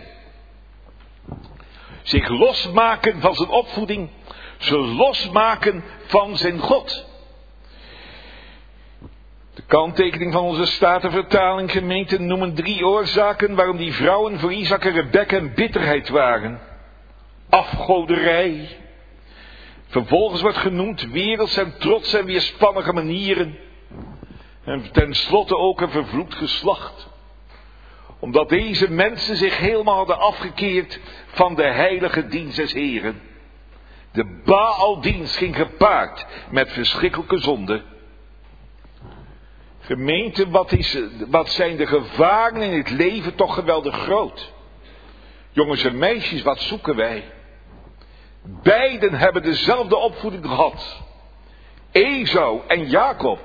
Zich losmaken van zijn opvoeding, ze losmaken van zijn God. De kanttekening van onze Statenvertaling, gemeente, noemen drie oorzaken waarom die vrouwen voor Isaac en Rebekka een bitterheid waren. Afgoderij. Vervolgens wordt genoemd werelds en trots en weerspannige manieren. En tenslotte ook een vervloekt geslacht. Omdat deze mensen zich helemaal hadden afgekeerd van de heilige dienst des Heren. De Baaldienst ging gepaard met verschrikkelijke zonden. Gemeente, wat, is, wat zijn de gevaren in het leven toch geweldig groot. Jongens en meisjes, wat zoeken wij? Beiden hebben dezelfde opvoeding gehad. Esau en Jacob.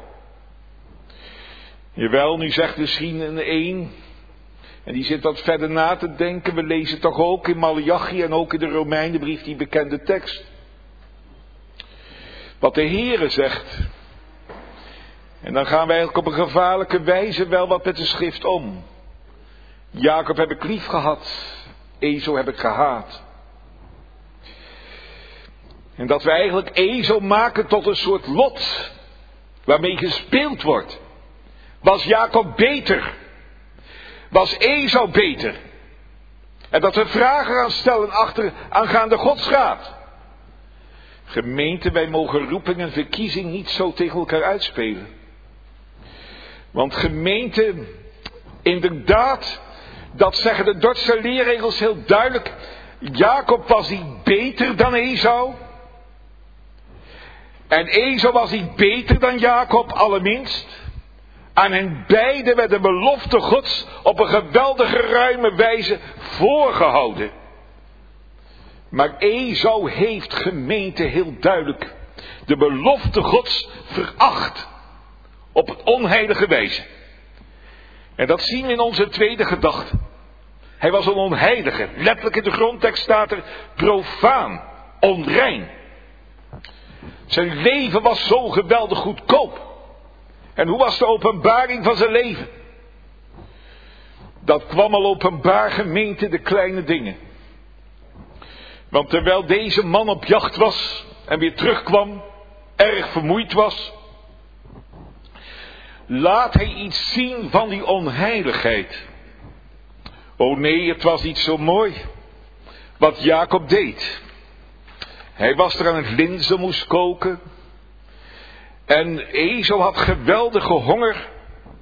Jawel, nu zegt misschien een een, en die zit wat verder na te denken. We lezen toch ook in Maleachi en ook in de Romeinenbrief die bekende tekst. Wat de Heere zegt. En dan gaan wij eigenlijk op een gevaarlijke wijze wel wat met de schrift om. Jacob heb ik lief gehad. Esau heb ik gehaat. En dat we eigenlijk Esau maken tot een soort lot. Waarmee gespeeld wordt. Was Jacob beter? Was Esau beter? En dat we vragen gaan stellen achter aangaande Godsraad. Gemeente, wij mogen roeping en verkiezing niet zo tegen elkaar uitspelen. Want gemeente, inderdaad, dat zeggen de Dordtse leerregels heel duidelijk. Jacob was niet beter dan Esau. En Esau was niet beter dan Jacob, allerminst. Aan hen beiden werd de belofte Gods op een geweldige ruime wijze voorgehouden. Maar Esau heeft, gemeente, heel duidelijk de belofte Gods veracht. Op een onheilige wijze. En dat zien we in onze tweede gedachte. Hij was een onheilige. Letterlijk in de grondtekst staat er profaan, onrein. Zijn leven was zo geweldig goedkoop. En hoe was de openbaring van zijn leven? Dat kwam al openbaar, gemeente, de kleine dingen. Want terwijl deze man op jacht was en weer terugkwam, erg vermoeid was, laat hij iets zien van die onheiligheid. O nee, het was niet zo mooi wat Jacob deed. Hij was er aan het linzen moest koken. En Esau had geweldige honger.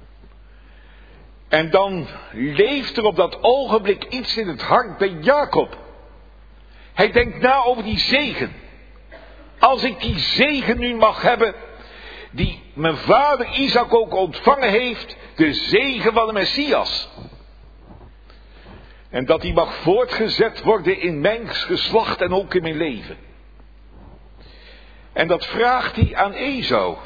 En dan leeft er op dat ogenblik iets in het hart bij Jacob. Hij denkt na over die zegen. Als ik die zegen nu mag hebben, die mijn vader Isaac ook ontvangen heeft, de zegen van de Messias. En dat die mag voortgezet worden in mijn geslacht en ook in mijn leven. En dat vraagt hij aan Esau.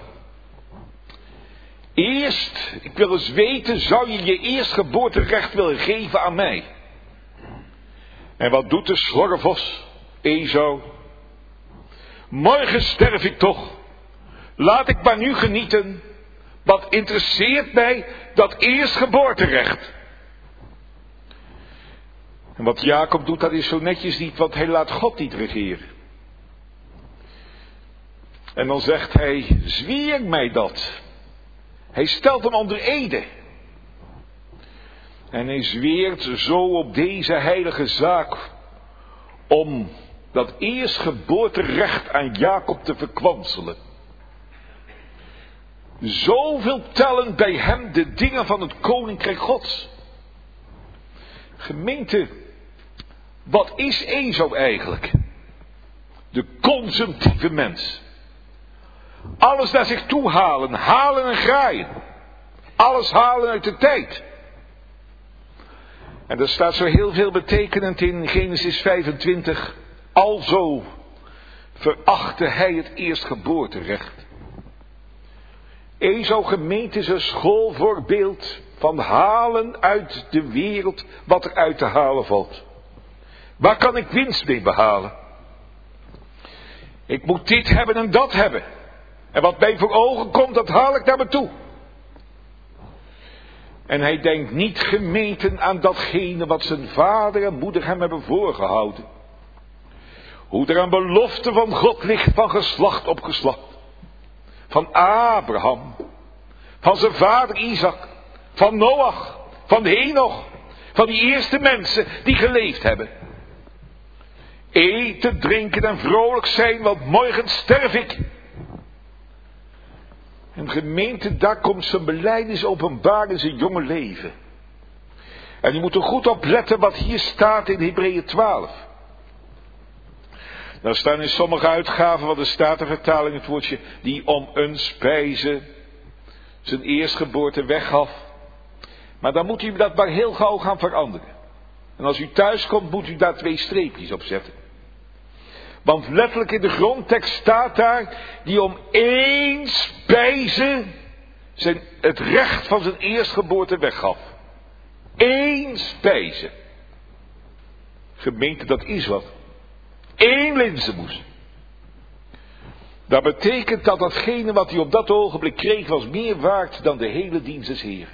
Eerst, ik wil eens weten, zou je je eerstgeboorterecht willen geven aan mij? En wat doet de slorvos, Esau? Morgen sterf ik toch. Laat ik maar nu genieten. Wat interesseert mij dat eerstgeboorterecht? En wat Jacob doet, dat is zo netjes niet, want hij laat God niet regeren. En dan zegt hij, zweer mij dat. Hij stelt hem onder ede. En hij zweert zo op deze heilige zaak om dat eerstgeboorterecht aan Jacob te verkwanselen. Zoveel tellen bij hem de dingen van het koninkrijk Gods. Gemeente, wat is Esau eigenlijk? De consumptieve mens. Alles naar zich toe halen, halen en graaien. Alles halen uit de tijd. En er staat zo heel veel betekenend in Genesis vijfentwintig. Alzo verachtte hij het eerstgeboorterecht. Esau, gemeente, is een schoolvoorbeeld van halen uit de wereld wat er uit te halen valt. Waar kan ik winst mee behalen? Ik moet dit hebben en dat hebben. En wat mij voor ogen komt, dat haal ik naar me toe. En hij denkt niet, gemeente, aan datgene wat zijn vader en moeder hem hebben voorgehouden. Hoe er een belofte van God ligt van geslacht op geslacht. Van Abraham. Van zijn vader Isaac. Van Noach. Van Henoch. Van die eerste mensen die geleefd hebben. Eten, drinken en vrolijk zijn, want morgen sterf ik. En gemeente, daar komt zijn belijdenis openbaar in zijn jonge leven. En je moet er goed op letten wat hier staat in Hebreeën twaalf. Dan staan in sommige uitgaven van de Statenvertaling het woordje die om een spijze zijn eerstgeboorte weggaf. Maar dan moet u dat maar heel gauw gaan veranderen. En als u thuis komt moet u daar twee streepjes op zetten. Want letterlijk in de grondtekst staat daar die om één spijze zijn, het recht van zijn eerstgeboorte weggaf. Eén spijze. Gemeente, dat is wat. Eén linzenmoes. Dat betekent dat datgene wat hij op dat ogenblik kreeg was meer waard dan de hele dienst des Heren.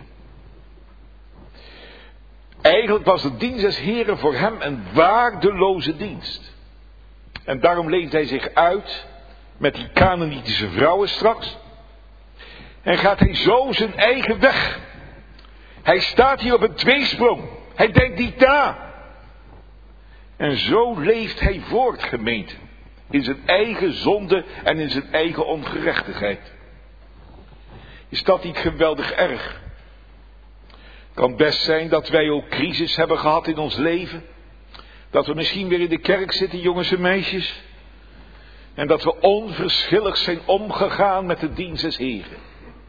Eigenlijk was de dienst des Heren voor hem een waardeloze dienst. En daarom leeft hij zich uit met die Kanaanitische vrouwen straks. En gaat hij zo zijn eigen weg. Hij staat hier op een tweesprong. Hij denkt niet na. En zo leeft hij voort, gemeente. In zijn eigen zonde en in zijn eigen ongerechtigheid. Is dat niet geweldig erg? Het kan best zijn dat wij ook crisis hebben gehad in ons leven. Dat we misschien weer in de kerk zitten, jongens en meisjes. En dat we onverschillig zijn omgegaan met de dienst des Heren.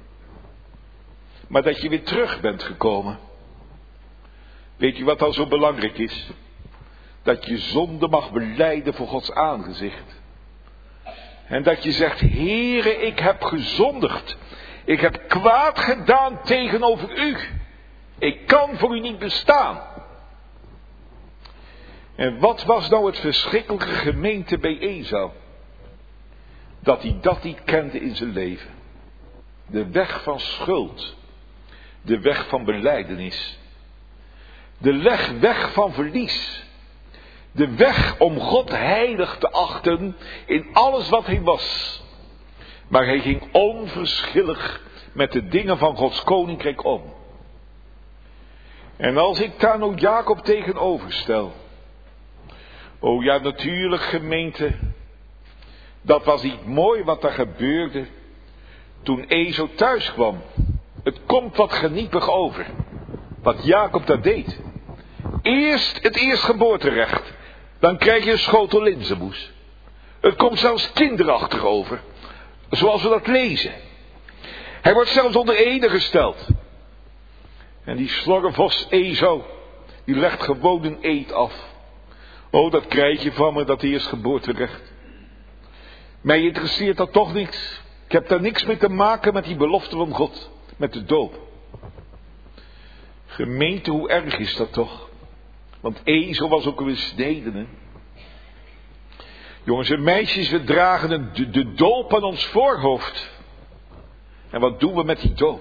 Maar dat je weer terug bent gekomen. Weet u wat al zo belangrijk is? Dat je zonde mag belijden voor Gods aangezicht. En dat je zegt, Heere, ik heb gezondigd. Ik heb kwaad gedaan tegenover u. Ik kan voor u niet bestaan. En wat was nou het verschrikkelijke, gemeente, bij Esau? Dat hij dat niet kende in zijn leven. De weg van schuld. De weg van belijdenis. De weg, weg van verlies. De weg om God heilig te achten in alles wat hij was. Maar hij ging onverschillig met de dingen van Gods koninkrijk om. En als ik daar nou Jacob tegenover stel. Oh ja, natuurlijk, gemeente. Dat was niet mooi wat er gebeurde toen Esau thuis kwam. Het komt wat geniepig over. Wat Jacob daar deed. Eerst het eerstgeboorterecht. Dan krijg je een schotel linzenmoes. Het komt zelfs kinderachtig over. Zoals we dat lezen. Hij wordt zelfs onder ede gesteld. En die slorrevos Esau, die legt gewoon een eed af. Oh, dat krijg je van me, dat eerstgeboorterecht. Mij interesseert dat toch niks. Ik heb daar niks mee te maken met die belofte van God. Met de doop. Gemeente, hoe erg is dat toch? Want Esau was ook een snedene. Jongens en meisjes, we dragen de, de doop aan ons voorhoofd. En wat doen we met die doop?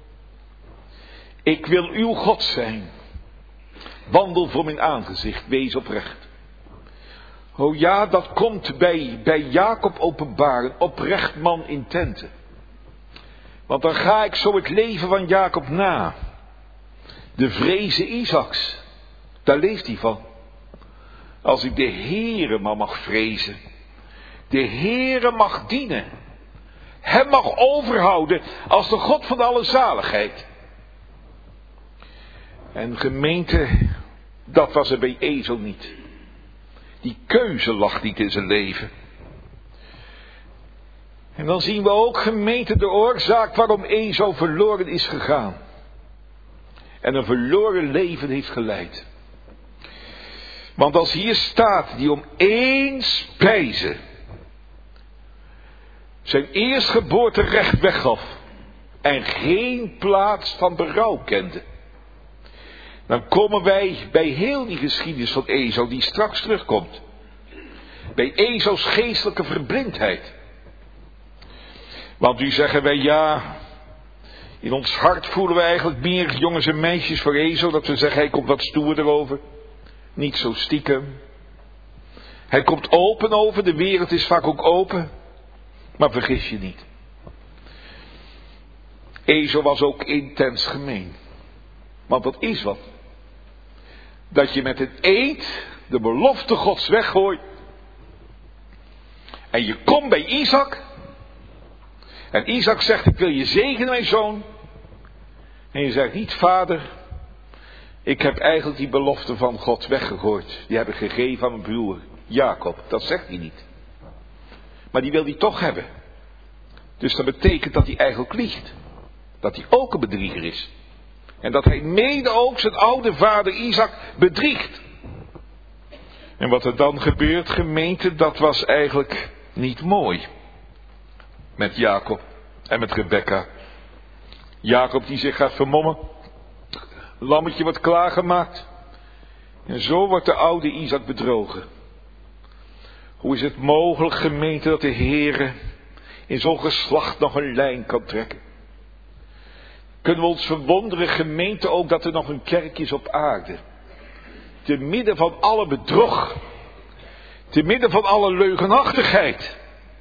Ik wil uw God zijn. Wandel voor mijn aangezicht, wees oprecht. Oh ja, dat komt bij, bij Jacob openbaar, een oprecht man in tenten. Want dan ga ik zo het leven van Jacob na. De vreze Isaaks, daar leeft hij van. Als ik de Heere maar mag vrezen. De Heere mag dienen. Hem mag overhouden als de God van alle zaligheid. En gemeente, dat was er bij Esau niet. Die keuze lag niet in zijn leven. En dan zien we ook, gemeente, de oorzaak waarom Esau verloren is gegaan. En een verloren leven heeft geleid. Want als hier staat, die om één spijze zijn eerstgeboorterecht weggaf en geen plaats van berouw kende. Dan komen wij bij heel die geschiedenis van Esau die straks terugkomt. Bij Esau's geestelijke verblindheid. Want nu zeggen wij, ja, in ons hart voelen we eigenlijk meer jongens en meisjes voor Esau, dat we zeggen, hij komt wat stoerder over. Niet zo stiekem. Hij komt open over, de wereld is vaak ook open. Maar vergis je niet. Esau was ook intens gemeen. Want dat is wat. Dat je met een eed de belofte Gods weggooit. En je komt bij Isaac. En Isaac zegt, ik wil je zegenen, mijn zoon. En je zegt niet, vader, ik heb eigenlijk die belofte van God weggegooid. Die heb ik gegeven aan mijn broer. Jacob. Dat zegt hij niet. Maar die wil hij toch hebben. Dus dat betekent dat hij eigenlijk liegt. Dat hij ook een bedrieger is. En dat hij mede ook zijn oude vader Isaac bedriegt. En wat er dan gebeurt, gemeente, dat was eigenlijk niet mooi. Met Jacob en met Rebekka. Jacob die zich gaat vermommen. Lammetje wordt klaargemaakt. En zo wordt de oude Isaac bedrogen. Hoe is het mogelijk, gemeente, dat de Heere in zo'n geslacht nog een lijn kan trekken? Kunnen we ons verwonderen, gemeente, ook dat er nog een kerk is op aarde. Te midden van alle bedrog. Te midden van alle leugenachtigheid.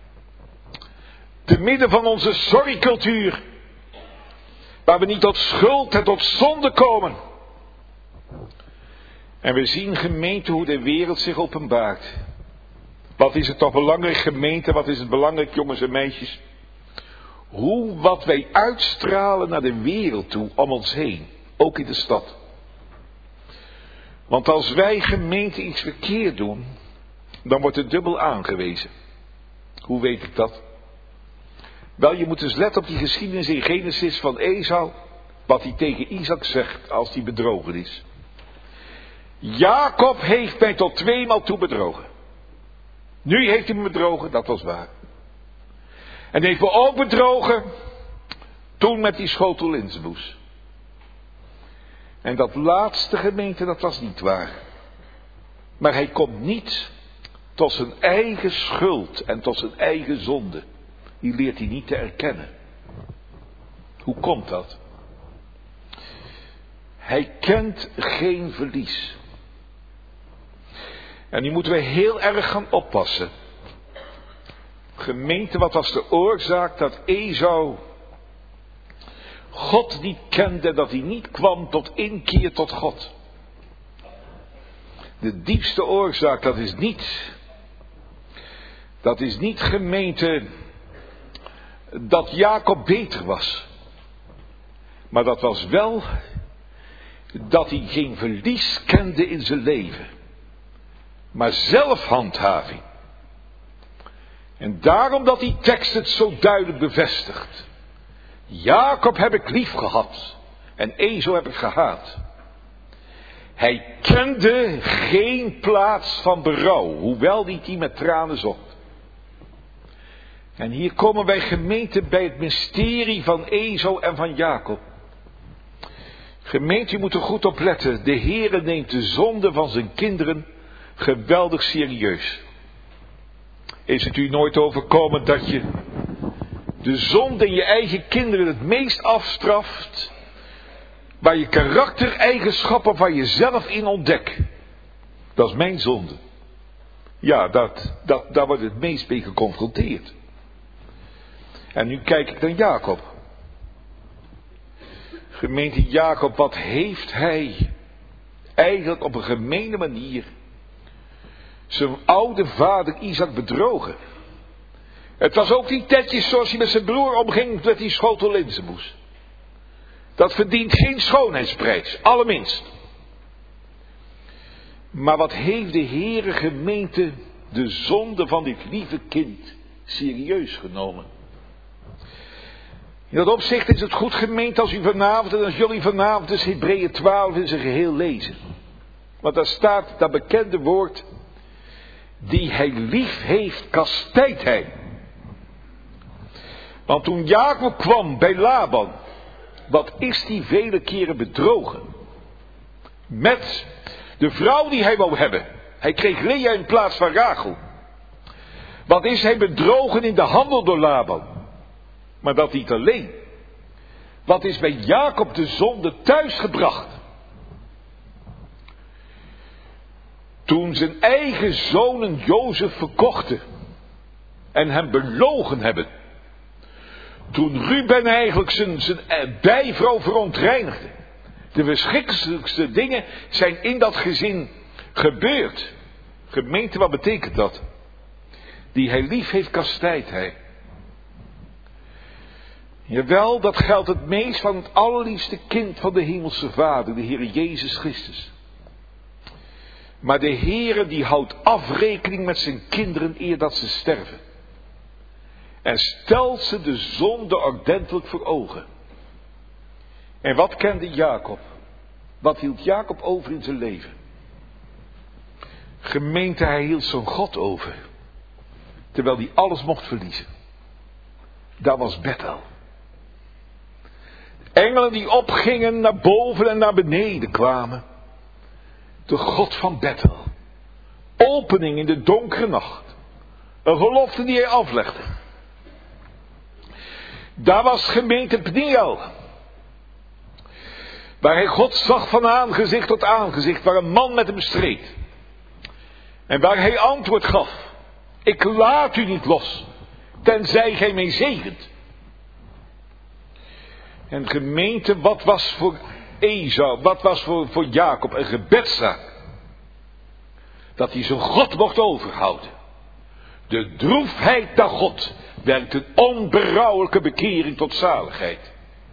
Te midden van onze sorrycultuur. Waar we niet tot schuld en tot zonde komen. En we zien, gemeente, hoe de wereld zich openbaart. Wat is het toch belangrijk, gemeente, wat is het belangrijk, jongens en meisjes? Hoe wat wij uitstralen naar de wereld toe om ons heen. Ook in de stad. Want als wij, gemeente, iets verkeerd doen, dan wordt het dubbel aangewezen. Hoe weet ik dat? Wel, je moet eens letten op die geschiedenis in Genesis van Esau. Wat hij tegen Isaac zegt als hij bedrogen is. Jacob heeft mij tot tweemaal toe bedrogen. Nu heeft hij me bedrogen, dat was waar. En heeft me ook bedrogen toen met die schotel linzenmoes. En dat laatste, gemeente, dat was niet waar. Maar hij komt niet tot zijn eigen schuld en tot zijn eigen zonde. Die leert hij niet te erkennen. Hoe komt dat? Hij kent geen verlies. En nu moeten we heel erg gaan oppassen. Gemeente, wat was de oorzaak dat Esau God niet kende, dat hij niet kwam tot inkeer tot God? De diepste oorzaak, dat is niet, dat is niet, gemeente, dat Jacob beter was. Maar dat was wel dat hij geen verlies kende in zijn leven. Maar zelfhandhaving. En daarom dat die tekst het zo duidelijk bevestigt. Jacob heb ik lief gehad. En Esau heb ik gehaat. Hij kende geen plaats van berouw. Hoewel hij die met tranen zocht. En hier komen wij, gemeente, bij het mysterie van Esau en van Jacob. Gemeente, je moet er goed op letten. De Heere neemt de zonde van zijn kinderen geweldig serieus. Is het u nooit overkomen dat je de zonde in je eigen kinderen het meest afstraft, waar je karaktereigenschappen van jezelf in ontdekt? Dat is mijn zonde. Ja, dat, dat, daar wordt het meest mee geconfronteerd. En nu kijk ik naar Jacob. Gemeente Jacob, wat heeft hij eigenlijk op een gemene manier zijn oude vader Isaac bedrogen? Het was ook niet netjes zoals hij met zijn broer omging met die schotel linzenmoes. Dat verdient geen schoonheidsprijs, allerminst. Maar wat heeft de Heere, gemeente, de zonde van dit lieve kind serieus genomen? In dat opzicht is het goed, gemeente, als u vanavond en als jullie vanavond dus Hebreeën twaalf in zijn geheel lezen. Want daar staat dat bekende woord: die hij lief heeft, kastijdt hij. Want toen Jacob kwam bij Laban, wat is die vele keren bedrogen? Met de vrouw die hij wou hebben. Hij kreeg Lea in plaats van Rachel. Wat is hij bedrogen in de handel door Laban? Maar dat niet alleen. Wat is bij Jacob de zonde thuisgebracht? Toen zijn eigen zonen Jozef verkochten en hem belogen hebben. Toen Ruben eigenlijk zijn, zijn bijvrouw verontreinigde. De verschrikkelijkste dingen zijn in dat gezin gebeurd. Gemeente, wat betekent dat? Die hij lief heeft, kastijdt hij. Jawel, dat geldt het meest van het allerliefste kind van de hemelse Vader, de Heer Jezus Christus. Maar de Heere die houdt afrekening met zijn kinderen eer dat ze sterven. En stelt ze de zonde ordentelijk voor ogen. En wat kende Jacob? Wat hield Jacob over in zijn leven? Gemeente, hij hield zo'n God over. Terwijl hij alles mocht verliezen. Dat was Bethel. Engelen die opgingen naar boven en naar beneden kwamen. De God van Bethel. Opening in de donkere nacht. Een gelofte die hij aflegde. Daar was gemeente Peniel. Waar hij God zag van aangezicht tot aangezicht. Waar een man met hem streed. En waar hij antwoord gaf. Ik laat u niet los. Tenzij gij mij zegent. En gemeente, wat was voor Esau, wat was voor, voor Jacob een gebedszaak. Dat hij zijn God mocht overhouden. De droefheid naar God werkt een onberouwelijke bekering tot zaligheid.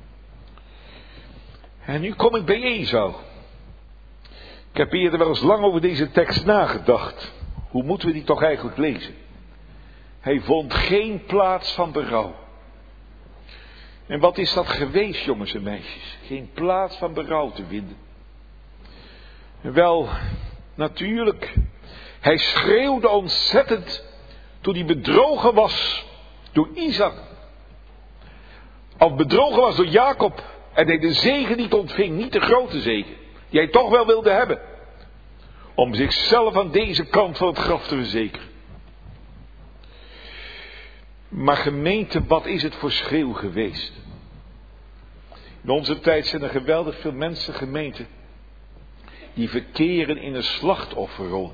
En nu kom ik bij Esau. Ik heb eerder wel eens lang over deze tekst nagedacht. Hoe moeten we die toch eigenlijk lezen? Hij vond geen plaats van berouw. En wat is dat geweest, jongens en meisjes? Geen plaats van berouw te vinden. Wel, natuurlijk, hij schreeuwde ontzettend toen hij bedrogen was door Isaac. Of bedrogen was door Jacob en hij de zegen niet ontving, niet de grote zegen, die hij toch wel wilde hebben. Om zichzelf aan deze kant van het graf te verzekeren. Maar gemeente, wat is het voor schreeuw geweest? In onze tijd zijn er geweldig veel mensen, gemeente, die verkeren in een slachtofferrol.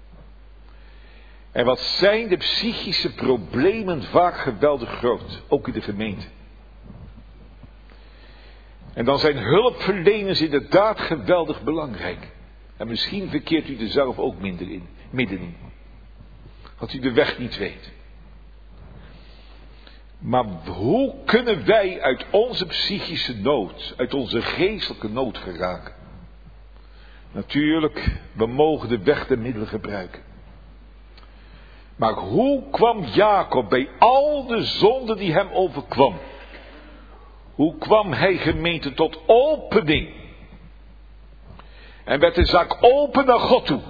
En wat zijn de psychische problemen vaak geweldig groot, ook in de gemeente. En dan zijn hulpverleners inderdaad geweldig belangrijk. En misschien verkeert u er zelf ook minder in, middenin. Dat u de weg niet weet. Maar hoe kunnen wij uit onze psychische nood, uit onze geestelijke nood geraken? Natuurlijk, we mogen de weg der middelen gebruiken. Maar hoe kwam Jacob bij al de zonden die hem overkwam? Hoe kwam hij, gemeente, tot opening? En werd de zaak open naar God toe?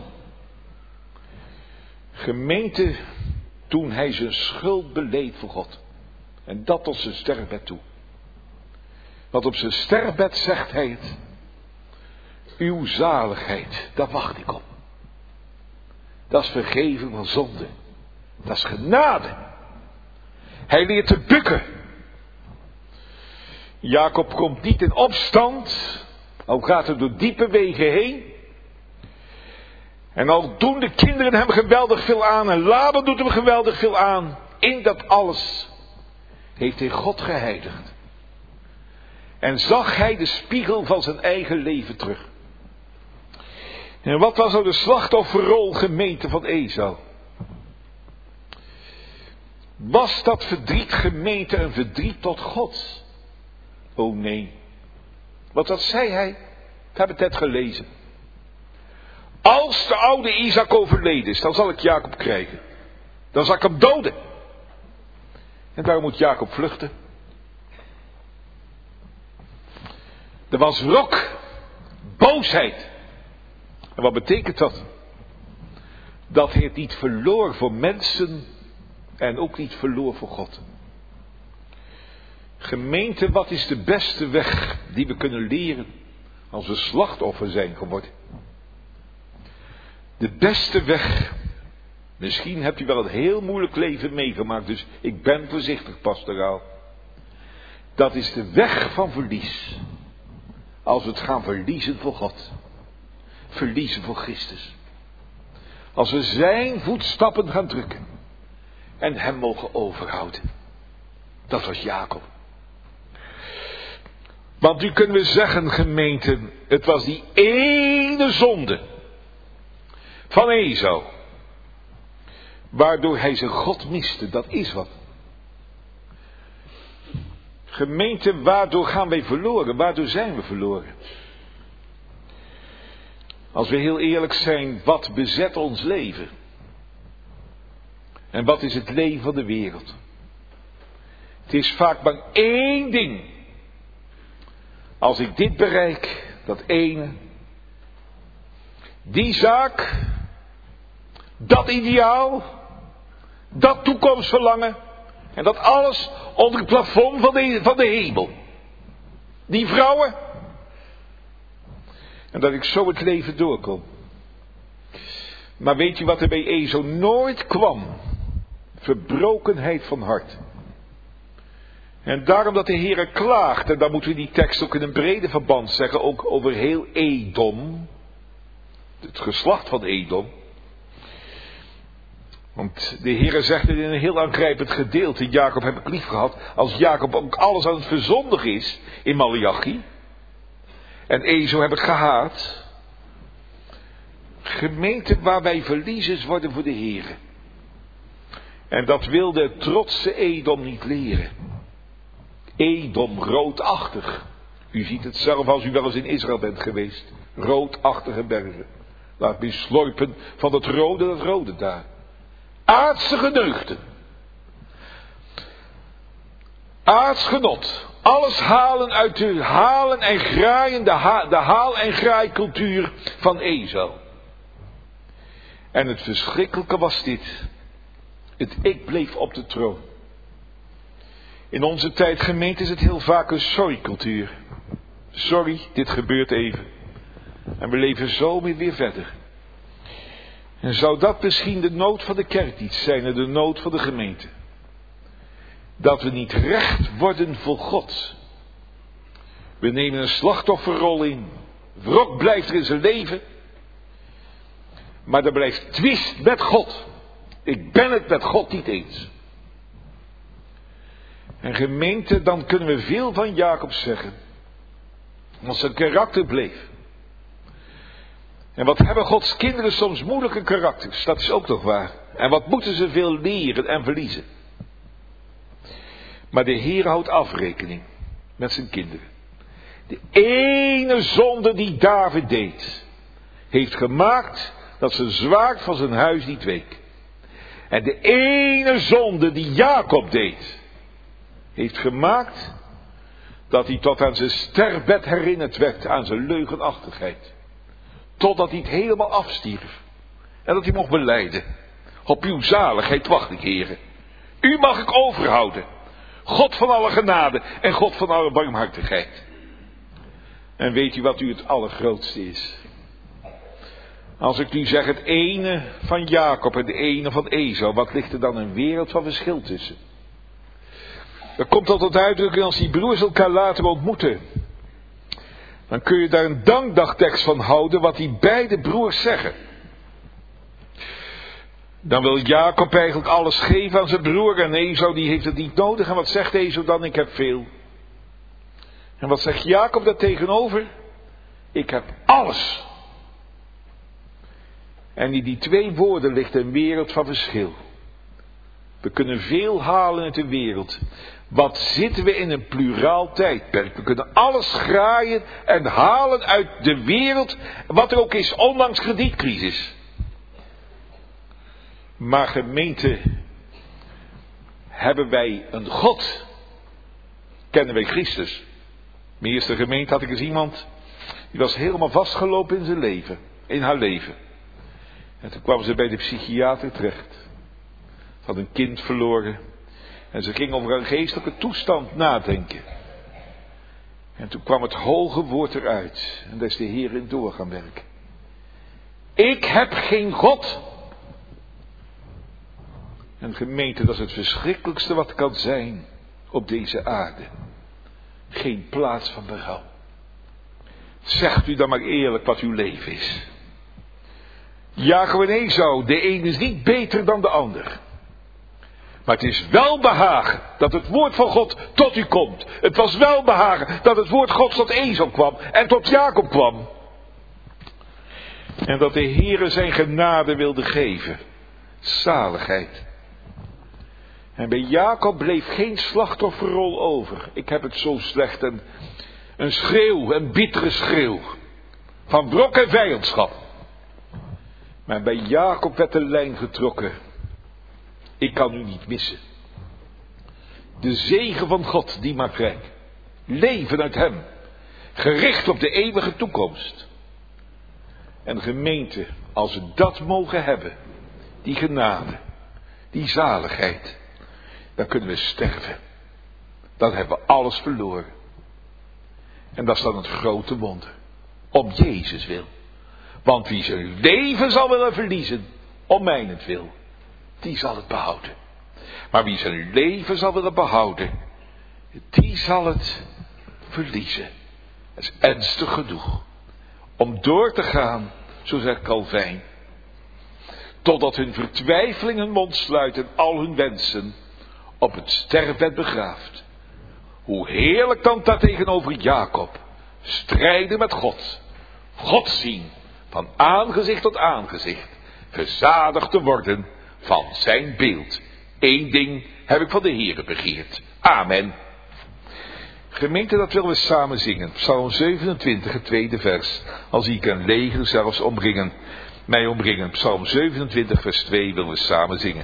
Gemeente, toen hij zijn schuld beleed voor God. En dat tot zijn sterfbed toe. Want op zijn sterfbed zegt hij het. Uw zaligheid, daar wacht ik op. Dat is vergeving van zonde. Dat is genade. Hij leert te bukken. Jacob komt niet in opstand. Al gaat hij door diepe wegen heen. En al doen de kinderen hem geweldig veel aan. En Laban doet hem geweldig veel aan. In dat alles heeft hij God geheiligd. En zag hij de spiegel van zijn eigen leven terug. En wat was nou de slachtofferrol, gemeente, van Esau? Was dat verdriet, gemeente, een verdriet tot God? Oh nee. Want wat zei hij? Ik heb het net gelezen. Als de oude Isaac overleden is, dan zal ik Jacob krijgen. Dan zal ik hem doden. En daarom moet Jacob vluchten. Er was wrok, boosheid. En wat betekent dat? Dat hij het niet verloor voor mensen en ook niet verloor voor God. Gemeente, wat is de beste weg die we kunnen leren als we slachtoffer zijn geworden? De beste weg. Misschien hebt u wel een heel moeilijk leven meegemaakt, dus ik ben voorzichtig, pastoraal. Dat is de weg van verlies. Als we het gaan verliezen voor God. Verliezen voor Christus. Als we zijn voetstappen gaan drukken. En hem mogen overhouden. Dat was Jacob. Want nu kunnen we zeggen, gemeente, het was die ene zonde van Esau. Waardoor hij zijn God miste, dat is wat. Gemeente, waardoor gaan wij verloren? Waardoor zijn we verloren? Als we heel eerlijk zijn, wat bezet ons leven? En wat is het leven van de wereld? Het is vaak maar één ding. Als ik dit bereik, dat ene, die zaak, dat ideaal, dat toekomstverlangen, en dat alles onder het plafond van de, van de hemel. Die vrouwen. En dat ik zo het leven doorkom. Maar weet je wat er bij Ezo nooit kwam? Verbrokenheid van hart. En daarom dat de Heere klaagt, en dan moeten we die tekst ook in een brede verband zeggen, ook over heel Edom. Het geslacht van Edom. Want de Heere zegt het in een heel aangrijpend gedeelte. Jacob heb ik lief gehad. Als Jacob ook alles aan het verzondigen is in Maleachi. En Ezo heb ik gehaat. Gemeente waar wij verliezers worden voor de Heere. En dat wilde het trotse Edom niet leren. Edom, roodachtig. U ziet het zelf als u wel eens in Israël bent geweest. Roodachtige bergen. Laat me slorpen van het rode, dat rode daar. Aardse gedeugden. Aards genot. Alles halen uit de halen en graaien, de, ha, de haal- en graaikultuur van Ezo. En het verschrikkelijke was dit. Het ik bleef op de troon. In onze tijd, gemeente, is het heel vaak een sorry-cultuur. Sorry, dit gebeurt even. En we leven zo weer verder. En zou dat misschien de nood van de kerk niet zijn en de nood van de gemeente? Dat we niet recht worden voor God. We nemen een slachtofferrol in. Wrok blijft er in zijn leven. Maar er blijft twist met God. Ik ben het met God niet eens. En gemeente, dan kunnen we veel van Jacob zeggen. Als zijn karakter bleef. En wat hebben Gods kinderen soms moeilijke karakters. Dat is ook toch waar. En wat moeten ze veel leren en verliezen. Maar de Heer houdt afrekening met zijn kinderen. De ene zonde die David deed, heeft gemaakt dat zijn zwaard van zijn huis niet week. En de ene zonde die Jacob deed, heeft gemaakt dat hij tot aan zijn sterfbed herinnerd werd aan zijn leugenachtigheid. Totdat hij het helemaal afstierf. En dat hij mocht belijden. Op uw zaligheid wacht ik, heren. U mag ik overhouden. God van alle genade en God van alle barmhartigheid. En weet u wat u het allergrootste is? Als ik nu zeg het ene van Jacob en de ene van Ezo, wat ligt er dan een wereld van verschil tussen? Dat komt tot uitdrukking als die broers elkaar later ontmoeten. Dan kun je daar een dankdagtekst van houden wat die beide broers zeggen. Dan wil Jacob eigenlijk alles geven aan zijn broer en Ezo die heeft het niet nodig. En wat zegt Ezo dan? Ik heb veel. En wat zegt Jacob daar tegenover? Ik heb alles. En in die twee woorden ligt een wereld van verschil. We kunnen veel halen uit de wereld. Wat zitten we in een pluraal tijdperk. We kunnen alles graaien en halen uit de wereld. Wat er ook is, ondanks kredietcrisis. Maar gemeente, hebben wij een God? Kennen wij Christus? Mijn eerste gemeente had ik eens iemand, die was helemaal vastgelopen in zijn leven, in haar leven. En toen kwam ze bij de psychiater terecht. Ze had een kind verloren. En ze ging over haar geestelijke toestand nadenken. En toen kwam het hoge woord eruit. En daar is de Heer in door gaan werken. Ik heb geen God. En gemeente, dat is het verschrikkelijkste wat kan zijn op deze aarde. Geen plaats van berouw. Zegt u dan maar eerlijk wat uw leven is. Jacob en Esau, de een is niet beter dan de ander. Maar het is wel behagen dat het woord van God tot u komt. Het was wel behagen dat het woord Gods tot Esau kwam en tot Jacob kwam. En dat de Heere zijn genade wilde geven. Zaligheid. En bij Jacob bleef geen slachtofferrol over. Ik heb het zo slecht. En een schreeuw, een bittere schreeuw. van wrok en vijandschap. Maar bij Jacob werd de lijn getrokken. Ik kan u niet missen. De zegen van God, die maakt rijk. Leven uit hem. Gericht op de eeuwige toekomst. En gemeente, als we dat mogen hebben, die genade, die zaligheid, dan kunnen we sterven. Dan hebben we alles verloren. En dat is dan het grote wonder. Om Jezus wil. Want wie zijn leven zal willen verliezen, om mijnentwil, die zal het behouden. Maar wie zijn leven zal willen behouden, die zal het verliezen. Dat is ernstig genoeg. Om door te gaan, zo zegt Calvijn, totdat hun vertwijfeling hun mond sluit en al hun wensen op het sterfbed begraaft. Hoe heerlijk dan dat tegenover Jacob, strijden met God, God zien, van aangezicht tot aangezicht, verzadigd te worden van zijn beeld. Eén ding heb ik van de Heere begeerd. Amen. Gemeente, dat willen we samen zingen. Psalm zevenentwintig, het tweede vers. Al zie ik een leger zelfs omringen, mij omringen. Psalm zevenentwintig, vers twee willen we samen zingen.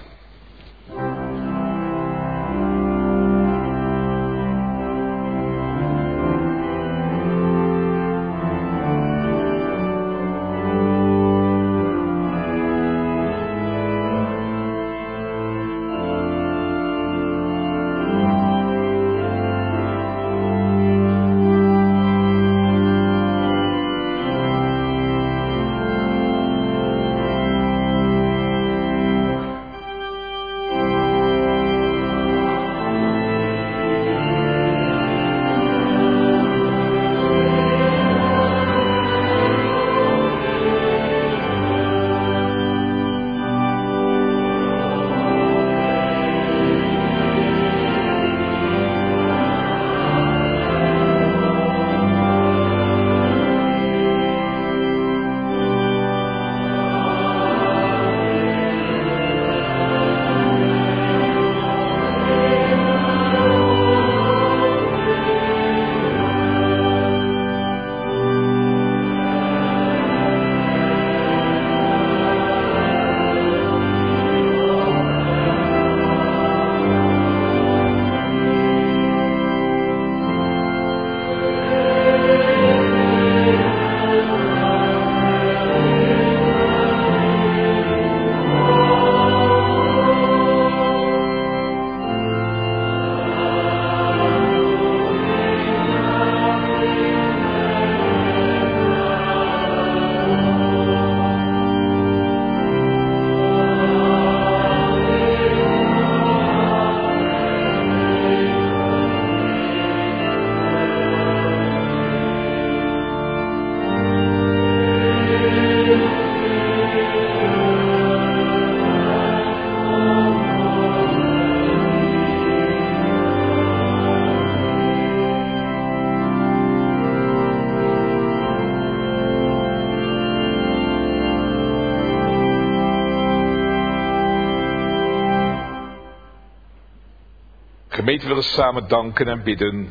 Gemeente, willen samen danken en bidden.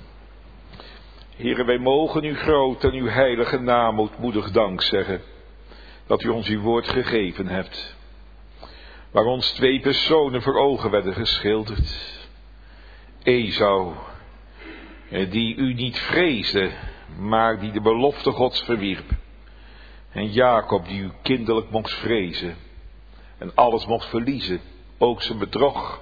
Heren, wij mogen uw groot en uw heilige naam ootmoedig dank zeggen, dat u ons uw woord gegeven hebt, waar ons twee personen voor ogen werden geschilderd. Esau, die u niet vreesde, maar die de belofte Gods verwierp. En Jacob, die u kinderlijk mocht vrezen en alles mocht verliezen, ook zijn bedrog.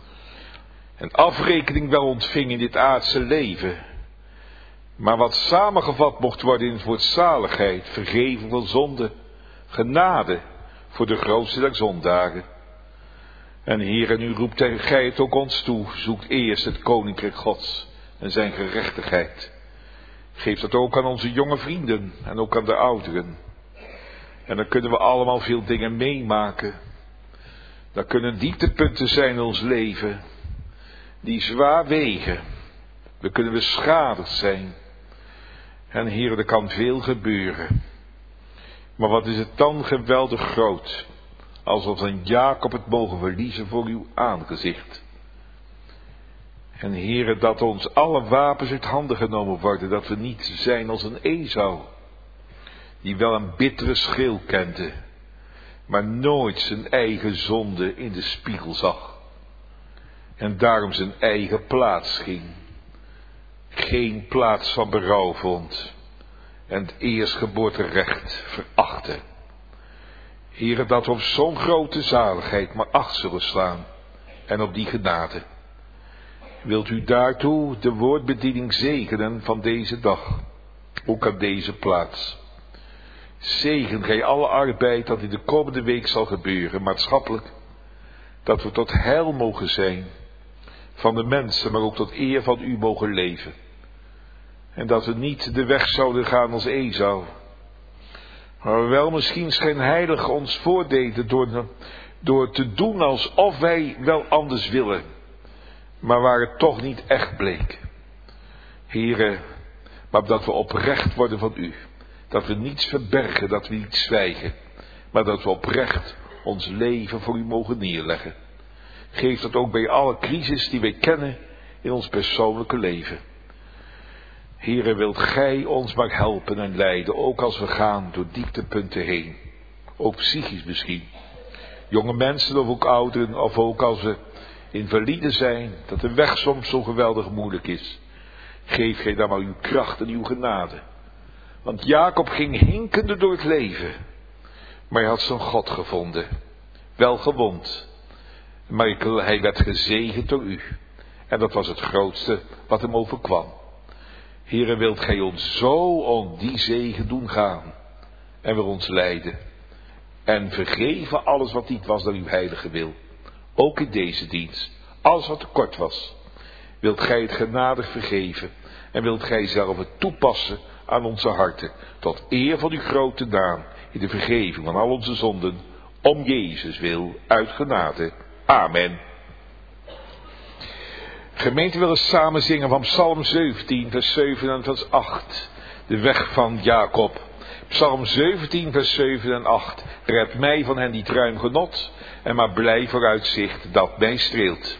En afrekening wel ontving in dit aardse leven, maar wat samengevat mocht worden in het woord zaligheid, vergeven van zonde, genade voor de grootste der zondagen. En Heer, u roept en gij het ook ons toe, zoekt eerst het koninkrijk Gods en zijn gerechtigheid. Geef dat ook aan onze jonge vrienden en ook aan de ouderen. En dan kunnen we allemaal veel dingen meemaken. Dat kunnen dieptepunten zijn in ons leven, die zwaar wegen. Dan kunnen we beschadigd zijn. En Heer, er kan veel gebeuren. Maar wat is het dan geweldig groot, als we van Jacob het mogen verliezen voor uw aangezicht. En Heer, dat ons alle wapens uit handen genomen worden, dat we niet zijn als een Esau, die wel een bittere schil kende, maar nooit zijn eigen zonde in de spiegel zag. En daarom zijn eigen plaats ging. Geen plaats van berouw vond. En het eerstgeboorterecht verachtte. Heere, dat we op zo'n grote zaligheid maar acht zullen slaan. En op die genade. Wilt u daartoe de woordbediening zegenen van deze dag. Ook aan deze plaats. Zegen gij alle arbeid dat in de komende week zal gebeuren, maatschappelijk. Dat we tot heil mogen zijn. Van de mensen, maar ook tot eer van u mogen leven. En dat we niet de weg zouden gaan als Esau. Maar wel misschien schijnheilig ons voordeden door, door te doen alsof wij wel anders willen. Maar waar het toch niet echt bleek. Here, maar dat we oprecht worden van u. Dat we niets verbergen, dat we niet zwijgen. Maar dat we oprecht ons leven voor u mogen neerleggen. Geef dat ook bij alle crisis die wij kennen in ons persoonlijke leven. Heere, wilt gij ons maar helpen en leiden, ook als we gaan door dieptepunten heen. Ook psychisch misschien. Jonge mensen of ook ouderen, of ook als we invalide zijn, dat de weg soms zo geweldig moeilijk is. Geef gij dan maar uw kracht en uw genade. Want Jacob ging hinkende door het leven. Maar hij had zijn God gevonden. Wel gewond. Maar hij werd gezegend door u. En dat was het grootste wat hem overkwam. Heere, wilt gij ons zo om die zegen doen gaan. En wil ons leiden. En vergeven alles wat niet was naar uw heilige wil. Ook in deze dienst. Alles wat tekort was. Wilt gij het genadig vergeven. En wilt gij zelf het toepassen aan onze harten. Tot eer van uw grote naam. In de vergeving van al onze zonden. Om Jezus wil. Uit genade. Amen. Gemeente willen samen zingen van Psalm zeventien vers zeven en vers acht. De weg van Jacob. Psalm zeventien vers zeven en acht. Red mij van hen die ruim genot. En maar blij vooruitzicht dat mij streelt.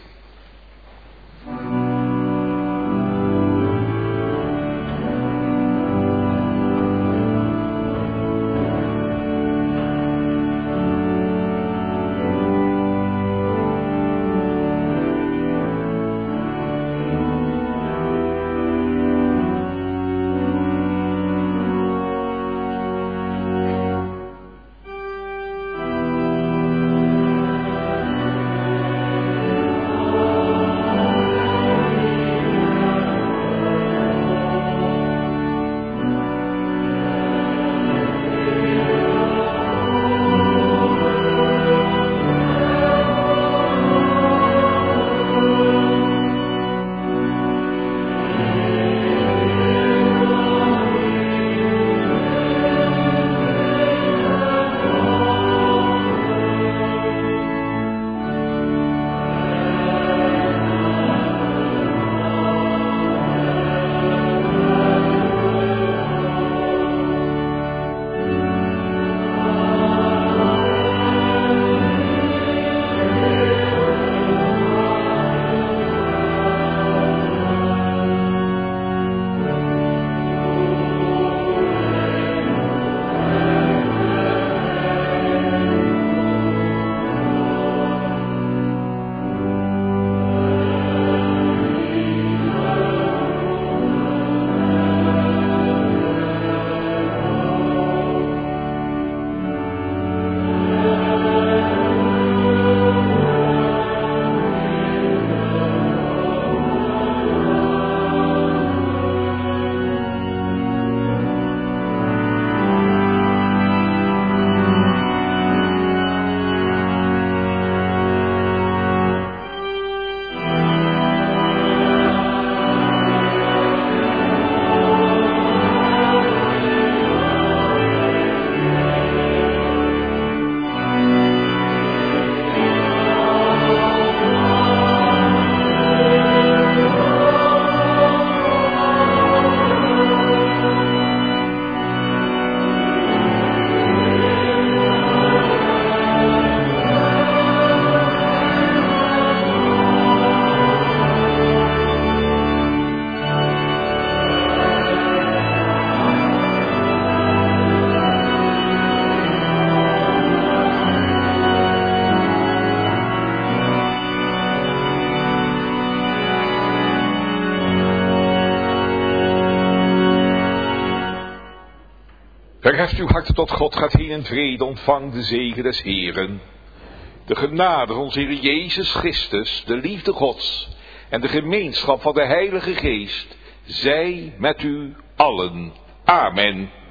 Verheft uw harten tot God, gaat heen in vrede, ontvang de zegen des Heeren. De genade van onze Heer Jezus Christus, de liefde Gods en de gemeenschap van de Heilige Geest, zij met u allen. Amen.